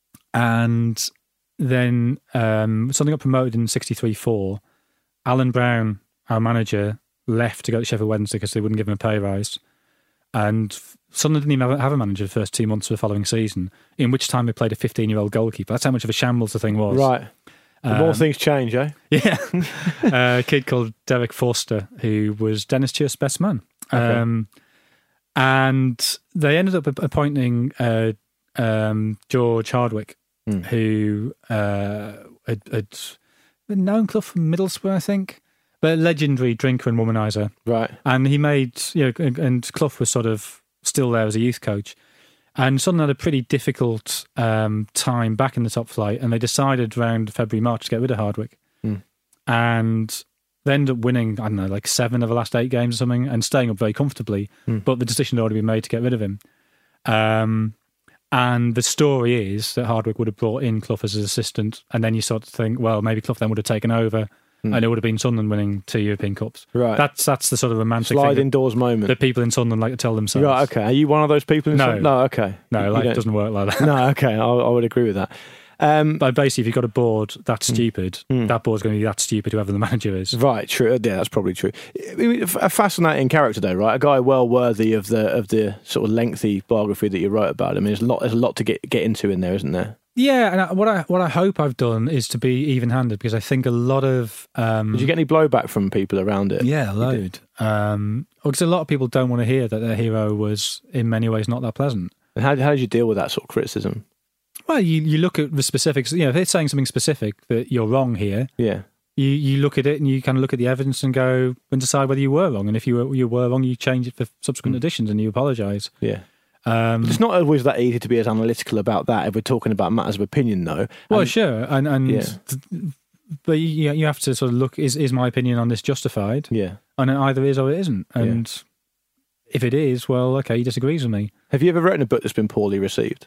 then Sunderland got promoted in 63-4. Alan Brown, our manager, left to go to Sheffield Wednesday because they wouldn't give him a pay rise. And Sunderland didn't even have a manager the first 2 months of the following season, in which time they played a 15-year-old goalkeeper. That's how much of a shambles the thing was. Right. The more things change, eh? Yeah. A kid called Derek Forster, who was Dennis Church's best man. Okay. And they ended up appointing George Hardwick, who had known Clough from Middlesbrough, I think, but a legendary drinker and womanizer. Right. And he made, and Clough was sort of still there as a youth coach. And Sunderland had a pretty difficult time back in the top flight, and they decided around February, March to get rid of Hardwick. And they ended up winning, I don't know, like 7 of the last 8 games or something, and staying up very comfortably. But the decision had already been made to get rid of him. And the story is that Hardwick would have brought in Clough as his assistant, and then you sort of think, well, maybe Clough then would have taken over, and it would have been Sunderland winning 2 European Cups. Right. That's the sort of romantic sliding thing doors moment that people in Sunderland like to tell themselves. Right, okay. Are you one of those people? No, okay. No, life doesn't work like that. No, okay. I would agree with that. But basically, if you've got a board that's stupid, that board's going to be that stupid, whoever the manager is. Right, true. Yeah, that's probably true. A fascinating character, though, right? A guy well worthy of the sort of lengthy biography that you wrote about. I mean, there's a lot to get into in there, isn't there? Yeah, and what I hope I've done is to be even-handed, because I think a lot of... Did you get any blowback from people around it? Yeah, a load. Because a lot of people don't want to hear that their hero was, in many ways, not that pleasant. And how did you deal with that sort of criticism? Well, you look at the specifics. If they're saying something specific that you're wrong here, you look at it and you kind of look at the evidence and go and decide whether you were wrong. And if you were wrong, you change it for subsequent editions and you apologise. Yeah. It's not always that easy to be as analytical about that if we're talking about matters of opinion, though. Well, sure, but you have to sort of look: is my opinion on this justified? Yeah, and it either is or it isn't. And if it is, well, okay, he disagrees with me. Have you ever written a book that's been poorly received?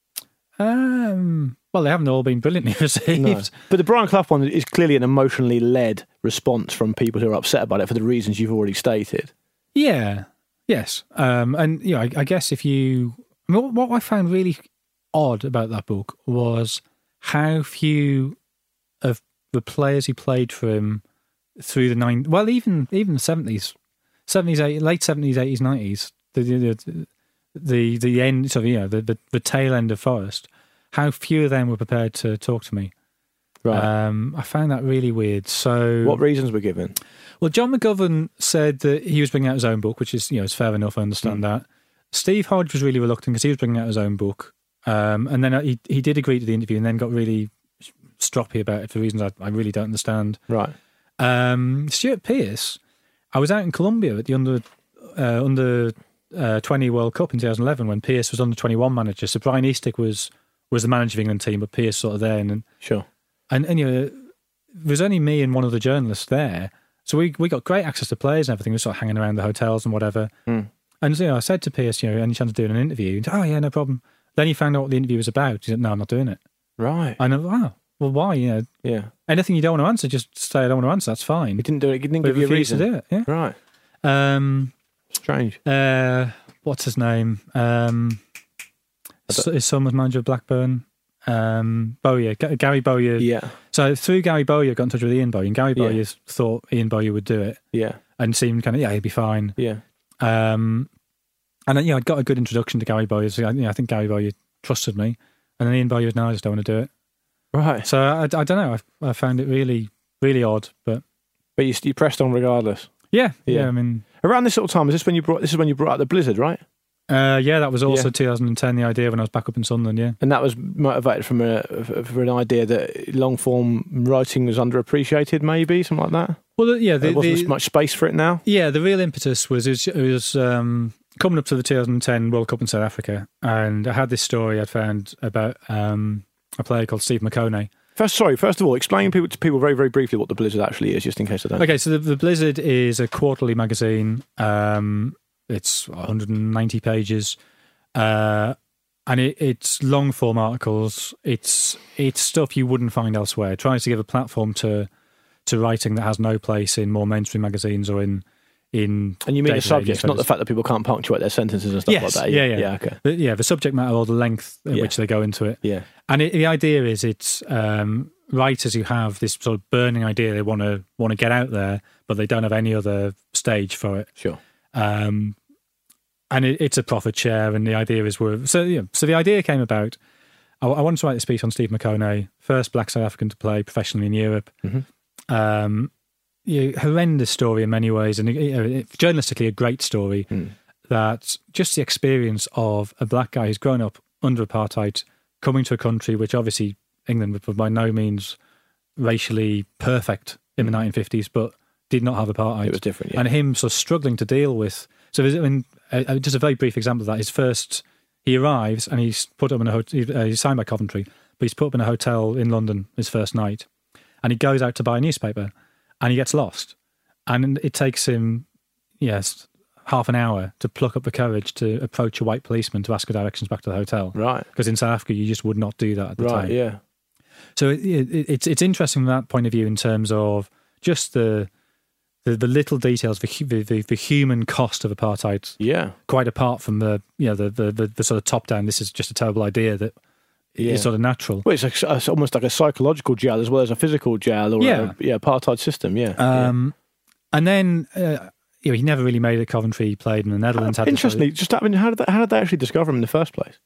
Well, they haven't all been brilliantly received. No. But the Brian Clough one is clearly an emotionally led response from people who are upset about it for the reasons you've already stated. Yeah. Yes. And I guess what I found really odd about that book was how few of the players who played for him through the even the 70s, late 70s, 80s, 90s, the end, so the tail end of Forest, how few of them were prepared to talk to me. Right. I found that really weird. So, what reasons were given? Well, John McGovern said that he was bringing out his own book, which is is fair enough. I understand that. Steve Hodge was really reluctant because he was bringing out his own book, and then he did agree to the interview, and then got really stroppy about it for reasons I really don't understand. Right. Stuart Pearce, I was out in Colombia at the under 20 World Cup in 2011 when Pearce was under 21 manager. So Brian Eastick was the manager of the England team, but Pearce sort of there. And sure. And there was only me and one other journalist there. So we got great access to players and everything. We were sort of hanging around the hotels and whatever. Mm. And I said to Pearce, any chance of doing an interview? Oh, yeah, no problem. Then he found out what the interview was about. He said, no, I'm not doing it. Right. I know, wow. Well, why? Yeah. Anything you don't want to answer, just say I don't want to answer. That's fine. He didn't do it. He didn't give you a reason to do it. Yeah. Right. Strange. What's his name? His son was manager of Blackburn. Bowyer, Gary Bowyer. Yeah. So through Gary Bowyer, got in touch with Ian Bowyer, and Gary Bowyer thought Ian Bowyer would do it. Yeah. And seemed kind of he'd be fine. Yeah. And then I'd got a good introduction to Gary Bowyer. So I think Gary Bowyer trusted me, and then Ian Bowyer was, no, I just don't want to do it. Right. So I don't know. I found it really, really odd, but you pressed on regardless. Yeah. I mean, around this sort of time, is when you brought out the Blizzard, right? Yeah, that was also 2010. The idea when I was back up in Sunderland. Yeah, and that was motivated from an idea that long form writing was underappreciated, maybe something like that. Well, there wasn't much space for it now. Yeah, the real impetus was it was coming up to the 2010 World Cup in South Africa, and I had this story I'd found about a player called Steve McConey. First of all, explain to people very, very briefly what the Blizzard actually is, just in case I don't. Okay, so the Blizzard is a quarterly magazine. It's 190 pages, and it's long form articles. It's stuff you wouldn't find elsewhere. It tries to give a platform to writing that has no place in more mainstream magazines or in. And you mean the subject, not the fact that people can't punctuate their sentences and stuff like that? Yeah, okay. The subject matter or the length at which they go into it. Yeah. And the idea is it's writers who have this sort of burning idea they want to get out there, but they don't have any other stage for it. Sure. And it's a profit share, and the idea is so the idea came about. I wanted to write this piece on Steve McConey, first black South African to play professionally in Europe. Mm-hmm. Horrendous story in many ways, and journalistically a great story. That just the experience of a black guy who's grown up under apartheid, coming to a country which obviously England was by no means racially perfect in the 1950s, but did not have apartheid. It was different, yeah. And him sort of struggling to deal with. So just a very brief example of that. He arrives and he's put up in a hotel. He's signed by Coventry, but he's put up in a hotel in London his first night, and he goes out to buy a newspaper. And he gets lost. And it takes him, half an hour to pluck up the courage to approach a white policeman to ask for directions back to the hotel. Right. Because in South Africa, you just would not do that at the time. Right, yeah. So it's interesting from that point of view in terms of just the little details, the human cost of apartheid. Yeah. Quite apart from the sort of top down, this is just a terrible idea that is sort of natural. Well, it's almost like a psychological jail as well as a physical jail or apartheid system, And then he never really made it at Coventry. He played in the Netherlands. Interestingly, how did they actually discover him in the first place?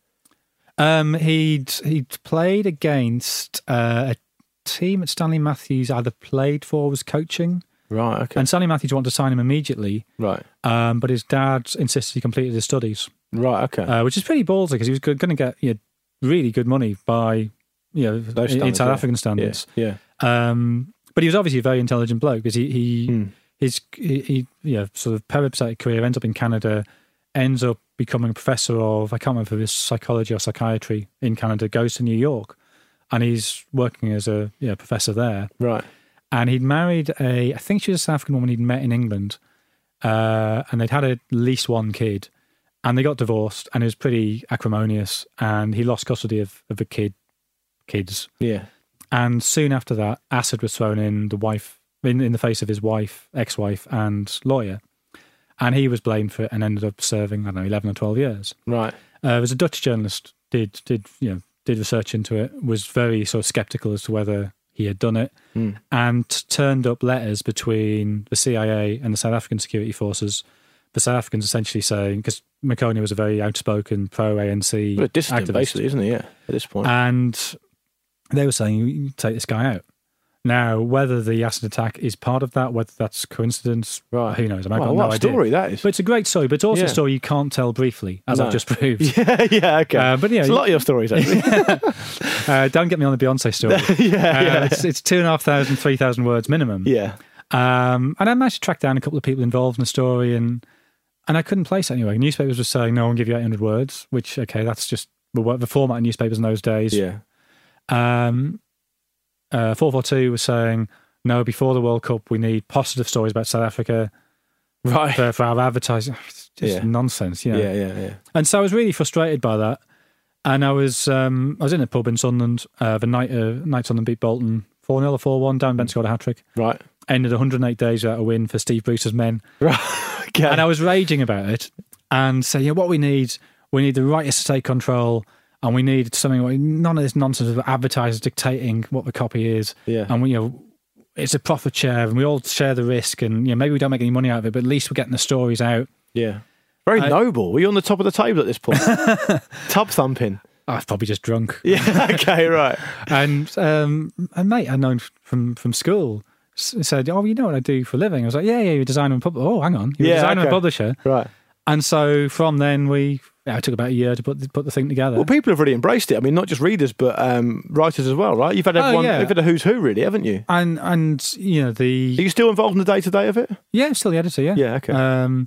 He'd played against a team that Stanley Matthews either played for or was coaching. Right, okay. And Stanley Matthews wanted to sign him immediately. Right. But his dad insisted he completed his studies. Right, okay. Which is pretty ballsy because he was going to get really good money by in South African standards. Yeah. But he was obviously a very intelligent bloke because his sort of peripatetic career ends up in Canada, ends up becoming a professor of, I can't remember if it was psychology or psychiatry in Canada, goes to New York, and he's working as a professor there. Right. And he'd married I think she was a South African woman he'd met in England, and they'd had at least one kid. And they got divorced, and it was pretty acrimonious, and he lost custody of the kids. Yeah. And soon after that, acid was thrown in the face of his wife, ex-wife, and lawyer. And he was blamed for it and ended up serving, 11 or 12 years. Right. There was a Dutch journalist did research into it, was very sort of sceptical as to whether he had done it, and turned up letters between the CIA and the South African security forces. The South Africans essentially saying, because Marconi was a very outspoken pro-ANC Well, a dissident, activist, basically, isn't he? Yeah, at this point. and they were saying, you take this guy out. Now, whether the acid attack is part of that, whether that's coincidence, Right. who knows? I mean, I've Wow, got what no a idea. story that is. But it's a great story, but it's also Yeah. a story you can't tell briefly, as No. I've just proved. yeah, okay. But yeah, it's a lot of your stories, actually. don't get me on the Beyonce story. yeah. It's 2,500, 3,000 words minimum. Yeah. And I managed to track down a couple of people involved in the story, and I couldn't place it anyway. Newspapers were saying, no one give you 800 words, which, okay, that's just the format of newspapers in those days. Yeah. 442 was saying, no, before the World Cup, we need positive stories about South Africa Right. for our advertising. It's just Yeah. nonsense, you know. Yeah. And so I was really frustrated by that. And I was in a pub in Sunderland. The night Sunderland beat Bolton 4-0 or 4-1. Dan Bent scored a hat-trick. Right. Ended 108 days without a win for Steve Bruce's men. Right. Okay. And I was raging about it and saying, what we need the writers to take control, and we need something, none of this nonsense of advertisers dictating what the copy is. Yeah. And we, it's a profit share, and we all share the risk, and maybe we don't make any money out of it, but at least we're getting the stories out. Yeah. Very noble. Were you on the top of the table at this point? Tub thumping. I was probably just drunk. Yeah. Okay. Right. And a mate I'd known from school said, oh, you know what I do for a living? I was like, yeah, you're a designer and publisher. Oh, hang on. You're a designer and publisher. Right. And so from then it took about a year to put the thing together. Well, people have really embraced it. I mean, not just readers, but writers as well, right? You've had everyone, yeah. you've had a who's who, really, haven't you? And Are you still involved in the day-to-day of it? Yeah, I'm still the editor, yeah. Yeah, okay.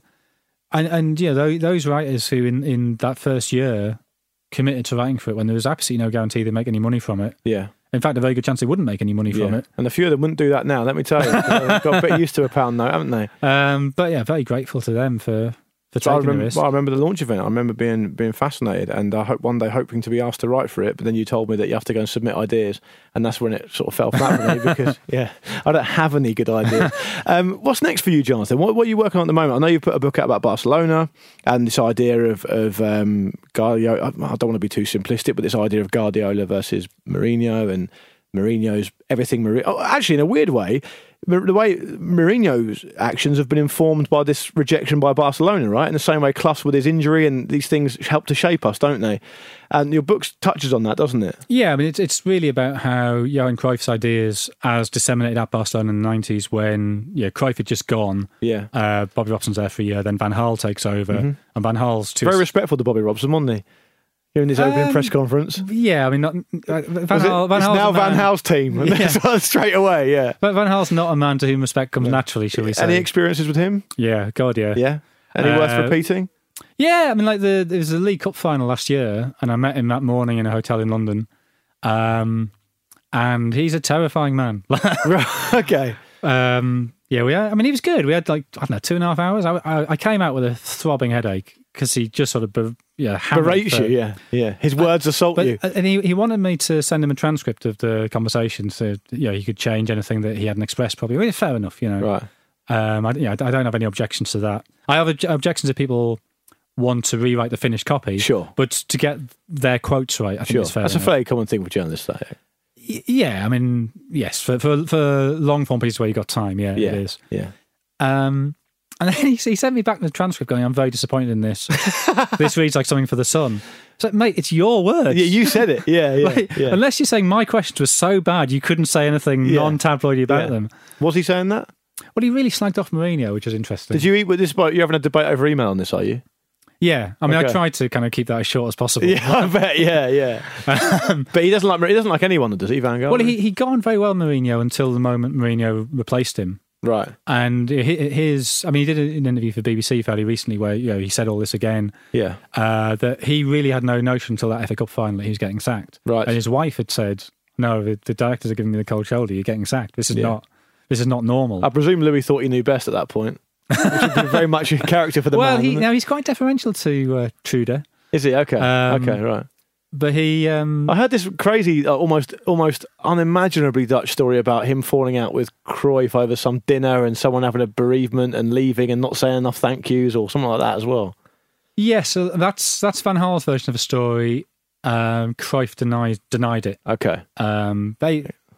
And those writers who in that first year committed to writing for it when there was absolutely no guarantee they'd make any money from it. Yeah. In fact, a very good chance they wouldn't make any money from it. And a few of them wouldn't do that now, let me tell you. They've got a bit used to a pound note, haven't they? But yeah, very grateful to them for taking the risk. I remember the launch event. I remember being fascinated, and I hope one day hoping to be asked to write for it. But then you told me that you have to go and submit ideas, and that's when it sort of fell flat for me because I don't have any good ideas. What's next for you, Jonathan? What are you working on at the moment? I know you've put a book out about Barcelona and this idea of Guardiola. I don't want to be too simplistic, but this idea of Guardiola versus Mourinho and Mourinho's everything. Actually, in a weird way, the way Mourinho's actions have been informed by this rejection by Barcelona, right? In the same way Clough with his injury, and these things help to shape us, don't they? And your book touches on that, doesn't it? Yeah, I mean, it's really about how Johan Cruyff's ideas, as disseminated at Barcelona in the 90s when Cruyff had just gone, Bobby Robson's there for a year, then Van Gaal takes over, and Van Gaal's very respectful to Bobby Robson, wasn't he? During his opening press conference. Yeah, I mean, Van Gaal. It's now Van Gaal's team, and straight away, yeah. But Van Gaal's not a man to whom respect comes naturally, shall we say. Any experiences with him? Yeah, God, yeah. Yeah? Any worth repeating? Yeah, I mean, like there was a League Cup final last year, and I met him that morning in a hotel in London. And he's a terrifying man. Okay. I mean, he was good. We had 2.5 hours. I came out with a throbbing headache because he just sort of berates you, yeah. His words assault you. And he wanted me to send him a transcript of the conversation so he could change anything that he hadn't expressed properly. Well, fair enough, Right. I don't have any objections to that. I have objections if people want to rewrite the finished copy. Sure. But to get their quotes right, I think it's fair That's enough. a fairly common thing with journalists, though. Yeah, I mean, yes, for long form pieces where you got time, it is. Yeah. And then he sent me back the transcript going, I'm very disappointed in this. This reads like something for The Sun. It's like, mate, it's your words. Yeah, you said it. Yeah. Unless you're saying my questions were so bad you couldn't say anything non-tabloidy about them. Was he saying that? Well, he really slagged off Mourinho, which is interesting. Did you eat with this? You're having a debate over email on this, are you? Yeah, I mean, I tried to kind of keep that as short as possible. Yeah, I bet. Yeah. But he doesn't like anyone, does he, Van Gaal? Well, he got on very well, Mourinho, until the moment Mourinho replaced him. Right. And he did an interview for BBC fairly recently where he said all this again. Yeah. That he really had no notion until that FA Cup final that he was getting sacked. Right. And his wife had said, "No, the directors are giving me the cold shoulder. You're getting sacked. This is not normal." I presume Louis thought he knew best at that point. Which would be very much a character for the man. Well, he's quite deferential to Trudeau. Is he? Okay. Okay, right. But he... I heard this crazy, almost unimaginably Dutch story about him falling out with Cruyff over some dinner and someone having a bereavement and leaving and not saying enough thank yous or something like that as well. Yeah, so that's Van Gaal's version of a story. Cruyff denied it. Okay. Van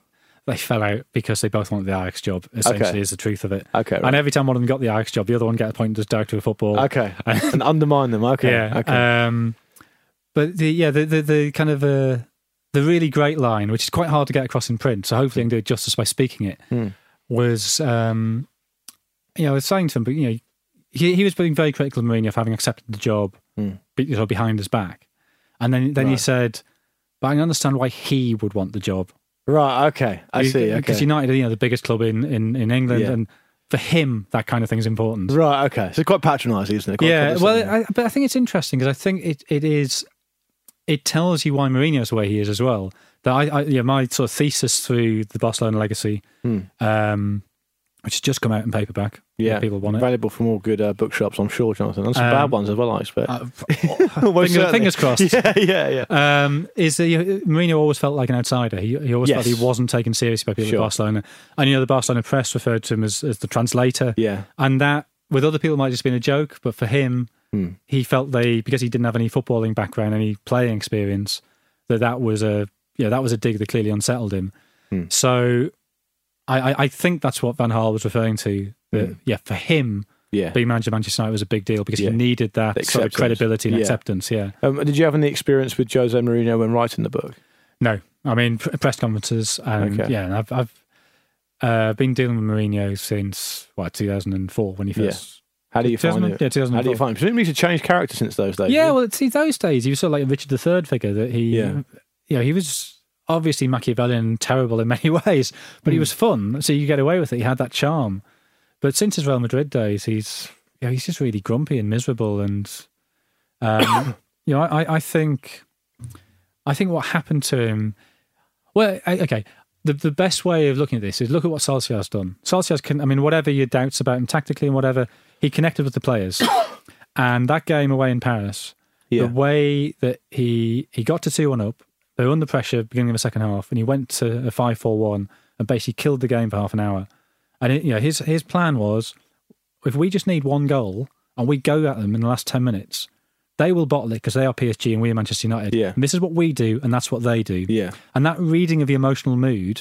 they fell out because they both wanted the Ajax job, essentially, is the truth of it. Okay, right. And every time one of them got the Ajax job, the other one got appointed as director of football. Okay. And undermine them. Okay. Yeah. Okay. But the kind of the really great line, which is quite hard to get across in print, so hopefully I can do it justice by speaking it, was, I was saying to him, but he was being very critical of Mourinho for having accepted the job behind his back. And then he said, but I can understand why he would want the job. Right, okay. I see. Because United are the biggest club in England, and for him, that kind of thing's important. Right, okay. So it's quite patronising, isn't it? But I think it's interesting because I think it tells you why Mourinho's the way he is as well. That my sort of thesis through the Barcelona legacy, which has just come out in paperback. Yeah, people want it. Available from all good bookshops, I'm sure, Jonathan. And some bad ones as well, I expect. Fingers crossed. Yeah. Is that Mourinho always felt like an outsider. He always felt he wasn't taken seriously by people at Barcelona. And the Barcelona press referred to him as the translator. Yeah. And that, with other people, might have just been a joke, but for him, he felt because he didn't have any footballing background, any playing experience, that was a dig that clearly unsettled him. So I think that's what Van Gaal was referring to. That, for him, being manager of Manchester United was a big deal because he needed that sort of credibility and acceptance. Yeah. Did you have any experience with Jose Mourinho when writing the book? No, I mean press conferences, and and I've been dealing with Mourinho since 2004 when he first. How do you find it? Yeah, 2004. How do you find him? Presumably he's changed character since those days. Yeah, well, see, those days he was sort of like a Richard III figure. That he was obviously Machiavellian and terrible in many ways, but he was fun, so you get away with it. He had that charm. But since his Real Madrid days, he's just really grumpy and miserable. And I think what happened to him. Well, okay. The best way of looking at this is look at what Solskjaer's done. Solskjaer's whatever your doubts about him tactically and whatever, he connected with the players. And that game away in Paris, the way that he got to 2-1 up, they were under pressure beginning of the second half, and he went to a 5-4-1 and basically killed the game for half an hour. And his plan was, if we just need one goal and we go at them in the last 10 minutes, they will bottle it because they are PSG and we are Manchester United. Yeah. And this is what we do and that's what they do. Yeah. And that reading of the emotional mood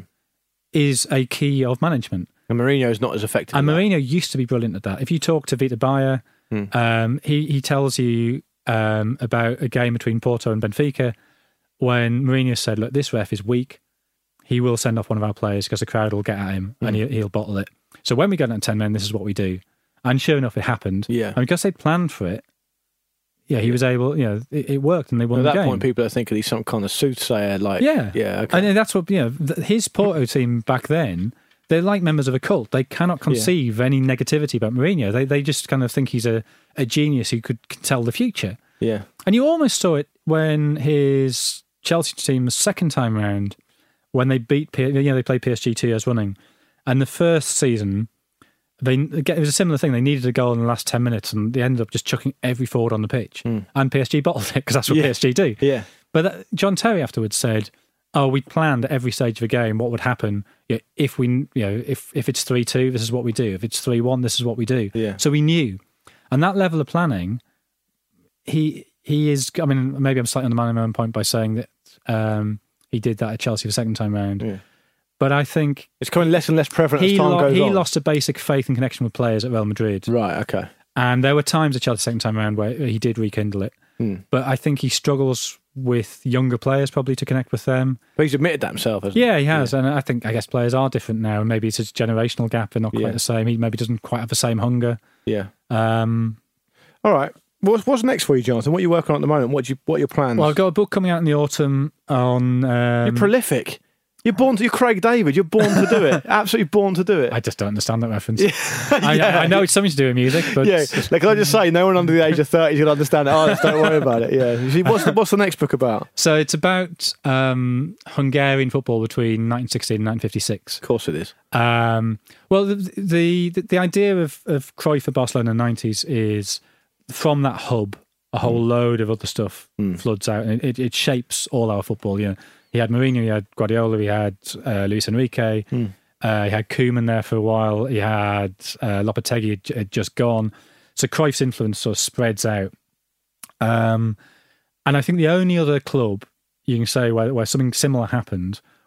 is a key of management. And Mourinho's not as effective. And Mourinho used to be brilliant at that. If you talk to Vita Bayer, he tells you about a game between Porto and Benfica when Mourinho said, look, this ref is weak. He will send off one of our players because the crowd will get at him and he'll bottle it. So when we get at 10 men, this is what we do. And sure enough, it happened. Yeah. And because they planned for it, he was able, it worked and they won the game. At that point, people are thinking he's some kind of soothsayer. Okay. And that's what, his Porto team back then, they're like members of a cult. They cannot conceive any negativity about Mourinho. They just kind of think he's a genius who could tell the future. Yeah. And you almost saw it when his Chelsea team, the second time round, when they beat, they played PSG 2 years running. And the first season, it was a similar thing. They needed a goal in the last 10 minutes and they ended up just chucking every forward on the pitch. And PSG bottled it because that's what PSG do. Yeah. But John Terry afterwards said, we planned at every stage of a game what would happen if it's 3-2, this is what we do. If it's 3-1, this is what we do. Yeah. So we knew. And that level of planning, he is, maybe I'm slightly undermining my own point by saying that he did that at Chelsea the second time round. Yeah. But I think it's becoming less and less prevalent as time goes on. He lost a basic faith and connection with players at Real Madrid. Right, okay. And there were times at Chelsea second time round where he did rekindle it. But I think he struggles with younger players probably to connect with them. But he's admitted that himself, hasn't he? Yeah, he has. Yeah. And I guess players are different now. And maybe it's a generational gap. They're not quite the same. He maybe doesn't quite have the same hunger. Yeah. All right. What's next for you, Jonathan? What are you working on at the moment? What are your plans? Well, I've got a book coming out in the autumn on... You're prolific. You're Craig David. You're born to do it. Absolutely born to do it. I just don't understand that reference. I know it's something to do with music, but... Yeah, can I just say, no one under the age of 30 is going to understand it. Oh, don't worry about it. Yeah. What's the next book about? So it's about Hungarian football between 1916 and 1956. Of course it is. Well, the idea of Cruyff for Barcelona in the 90s is from that hub, a whole load of other stuff floods out, and it shapes all our football. He had Mourinho, he had Guardiola, he had Luis Enrique, he had Koeman there for a while, he had Lopetegui had just gone. So Cruyff's influence sort of spreads out. And I think the only other club you can say where something similar happened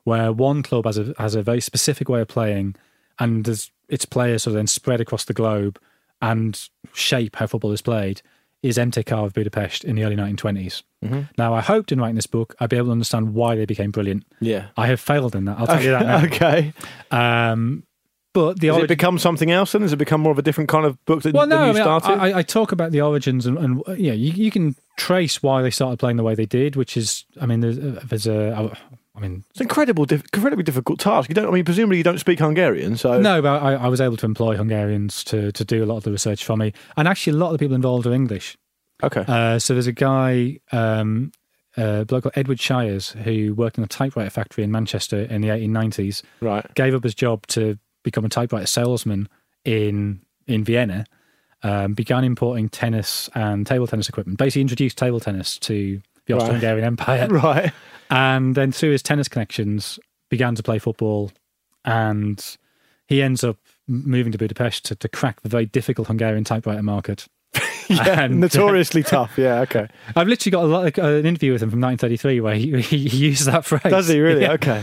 where one club has a very specific way of playing, and its players sort of then spread across the globe and shape how football is played, is MTK of Budapest in the early 1920s. Mm-hmm. Now, I hoped in writing this book I'd be able to understand why they became brilliant. Yeah. I have failed in that, I'll tell you that now. Okay. But Has it become something else then? Has it become more of a different kind of book than you started? I talk about the origins and yeah, you can trace why they started playing the way they did, which is, I mean, it's an incredibly difficult task. Presumably you don't speak Hungarian, so no, but I was able to employ Hungarians to do a lot of the research for me, and actually a lot of the people involved are English. Okay. So there's a guy, a bloke called Edward Shires, who worked in a typewriter factory in Manchester in the 1890s. Right. Gave up his job to become a typewriter salesman in Vienna. Began importing tennis and table tennis equipment. Basically introduced table tennis to the Austro-Hungarian Empire. Right. And then through his tennis connections, began to play football. And he ends up moving to Budapest to crack the very difficult Hungarian typewriter market. Yeah, notoriously tough. Yeah, okay. I've literally got an interview with him from 1933 where he used that phrase. Does he really? Yeah. Okay.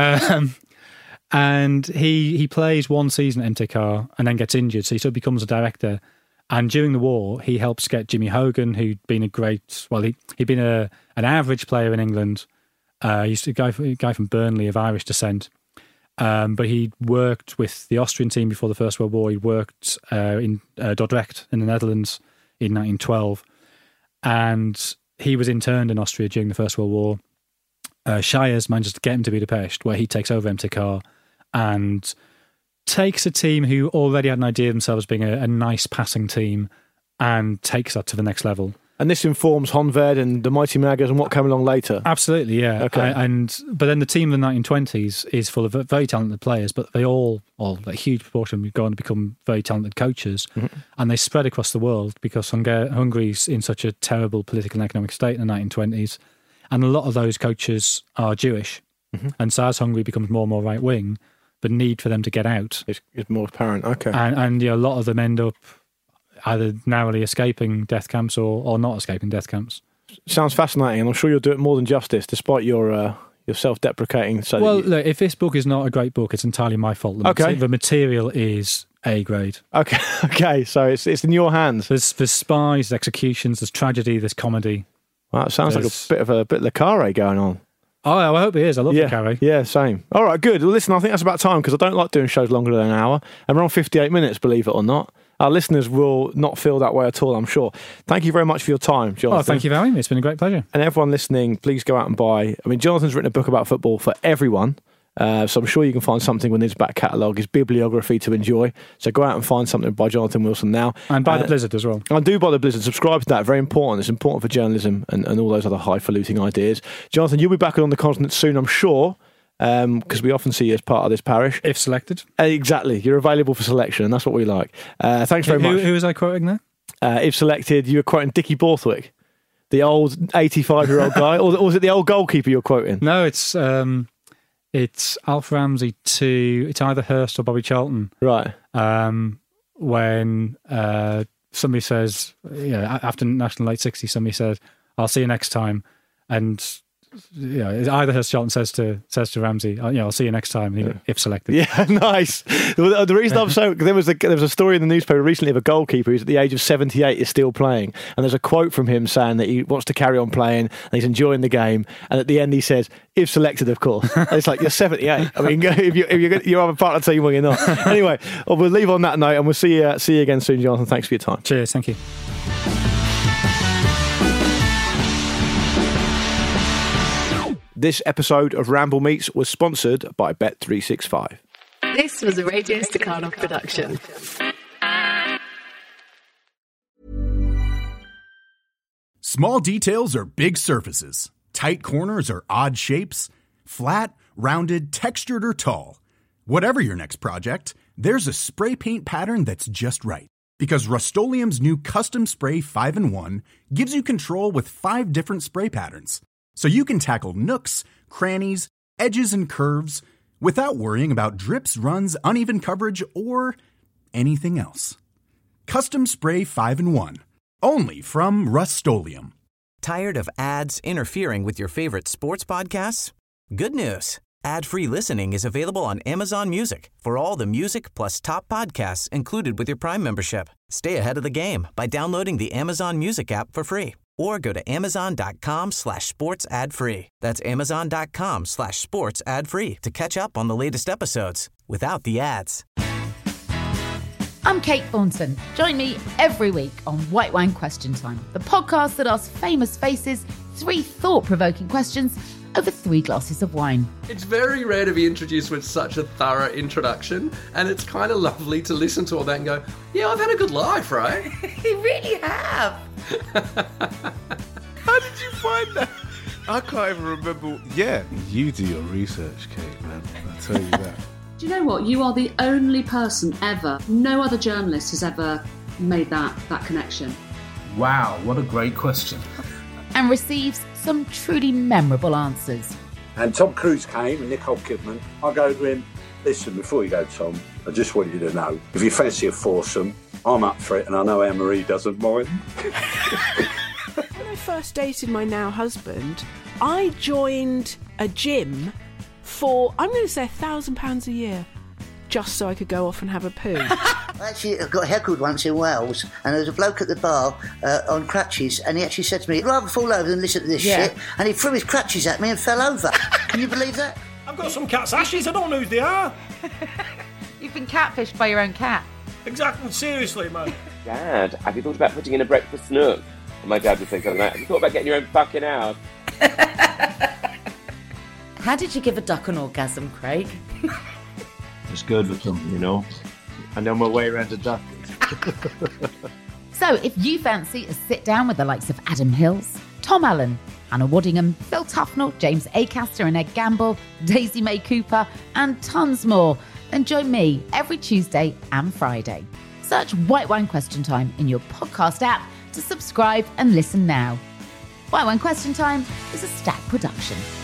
And he plays one season at MTK and then gets injured, so he sort of becomes a director. And during the war, he helps get Jimmy Hogan, who'd been he'd been an average player in England. He's a guy from Burnley of Irish descent. But he worked with the Austrian team before the First World War. He worked in Dordrecht in the Netherlands in 1912. And he was interned in Austria during the First World War. Shires manages to get him to Budapest, where he takes over MTK and takes a team who already had an idea of themselves being a nice passing team and takes that to the next level. And this informs Honved and the Mighty Maggers and what came along later. Absolutely, yeah. Okay. But then the team of the 1920s is full of very talented players, but they all, a huge proportion, go on to become very talented coaches. Mm-hmm. And they spread across the world because Hungary's in such a terrible political and economic state in the 1920s. And a lot of those coaches are Jewish. Mm-hmm. And so as Hungary becomes more and more right-wing, the need for them to get out is more apparent. Okay. And a lot of them end up either narrowly escaping death camps or not escaping death camps. Sounds fascinating, and I'm sure you'll do it more than justice, despite your self-deprecating. Look, if this book is not a great book, it's entirely my fault. The material is A grade. Okay. So it's in your hands. There's spies, there's executions, there's tragedy, there's comedy. Well, it sounds like a bit of Le Carré going on. Oh, I hope it is. I love Le Carré. Yeah, same. All right, good. Well, listen, I think that's about time because I don't like doing shows longer than an hour, and we're on 58 minutes, believe it or not. Our listeners will not feel that way at all, I'm sure. Thank you very much for your time, Jonathan. Oh, thank you for having me. It's been a great pleasure. And everyone listening, please go out and buy. I mean, Jonathan's written a book about football for everyone. So I'm sure you can find something within his back catalogue, his bibliography to enjoy. So go out and find something by Jonathan Wilson now. And buy the Blizzard as well. And do buy the Blizzard. Subscribe to that. Very important. It's important for journalism and all those other highfalutin ideas. Jonathan, you'll be back on the continent soon, I'm sure. Because we often see you as part of this parish. If selected. Exactly. You're available for selection, and that's what we like. Thanks very much. Who was I quoting there? If selected, you were quoting Dickie Borthwick, the old 85-year-old guy. Or was it the old goalkeeper you're quoting? No, it's Alf Ramsey to... It's either Hurst or Bobby Charlton. Right. When somebody says... after National late 60s, somebody said, I'll see you next time. And... either Hurst Charlton says to Ramsey, I'll see you next time, if selected. Yeah, nice. The reason I'm so... There was a story in the newspaper recently of a goalkeeper who's at the age of 78 is still playing. And there's a quote from him saying that he wants to carry on playing and he's enjoying the game. And at the end he says, if selected, of course. And it's like, you're 78. I mean, if you're a part of the team, well, you're not. Anyway, we'll leave on that note and we'll see you again soon, Jonathan. Thanks for your time. Cheers. Thank you. This episode of Ramble Meets was sponsored by Bet365. This was a Radio Staccato production. Small details are big surfaces. Tight corners are odd shapes. Flat, rounded, textured, or tall. Whatever your next project, there's a spray paint pattern that's just right. Because Rust-Oleum's new Custom Spray 5-in-1 gives you control with 5 different spray patterns. So you can tackle nooks, crannies, edges, and curves without worrying about drips, runs, uneven coverage, or anything else. Custom Spray 5-in-1. Only from Rust-Oleum. Tired of ads interfering with your favorite sports podcasts? Good news. Ad-free listening is available on Amazon Music for all the music plus top podcasts included with your Prime membership. Stay ahead of the game by downloading the Amazon Music app for free or go to amazon.com/sports ad free. That's amazon.com/sports ad free to catch up on the latest episodes without the ads. I'm Kate Thornton. Join me every week on White Wine Question Time, the podcast that asks famous faces 3 thought-provoking questions over 3 glasses of wine. It's very rare to be introduced with such a thorough introduction, and it's kind of lovely to listen to all that and go, yeah, I've had a good life, right? You really have. How did you find that? I can't even remember. Yeah, you do your research, Kate, man. I'll tell you that. Do you know what? You are the only person ever, no other journalist has ever made that connection. Wow, what a great question. And receives some truly memorable answers. And Tom Cruise came and Nicole Kidman. I go to him, listen, before you go, Tom, I just want you to know, if you fancy a foursome, I'm up for it, and I know Anne-Marie doesn't mind. When I first dated my now husband, I joined a gym for, I'm going to say £1,000 a year, just so I could go off and have a poo. I actually got heckled once in Wales, and there was a bloke at the bar on crutches, and he actually said to me, I'd rather fall over than listen to this shit, and he threw his crutches at me and fell over. Can you believe that? I've got some cat's ashes, I don't know who they are. You've been catfished by your own cat. Exactly, seriously, man. Dad, have you thought about putting in a breakfast nook? And my dad would say something like, have you thought about getting your own fucking house? How did you give a duck an orgasm, Craig? It's good with them, you know. I know my way around a duck. So if you fancy a sit down with the likes of Adam Hills, Tom Allen, Anna Waddingham, Phil Tufnell, James Acaster and Ed Gamble, Daisy May Cooper, and tons more, then join me every Tuesday and Friday. Search White Wine Question Time in your podcast app to subscribe and listen now. White Wine Question Time is a Stack production.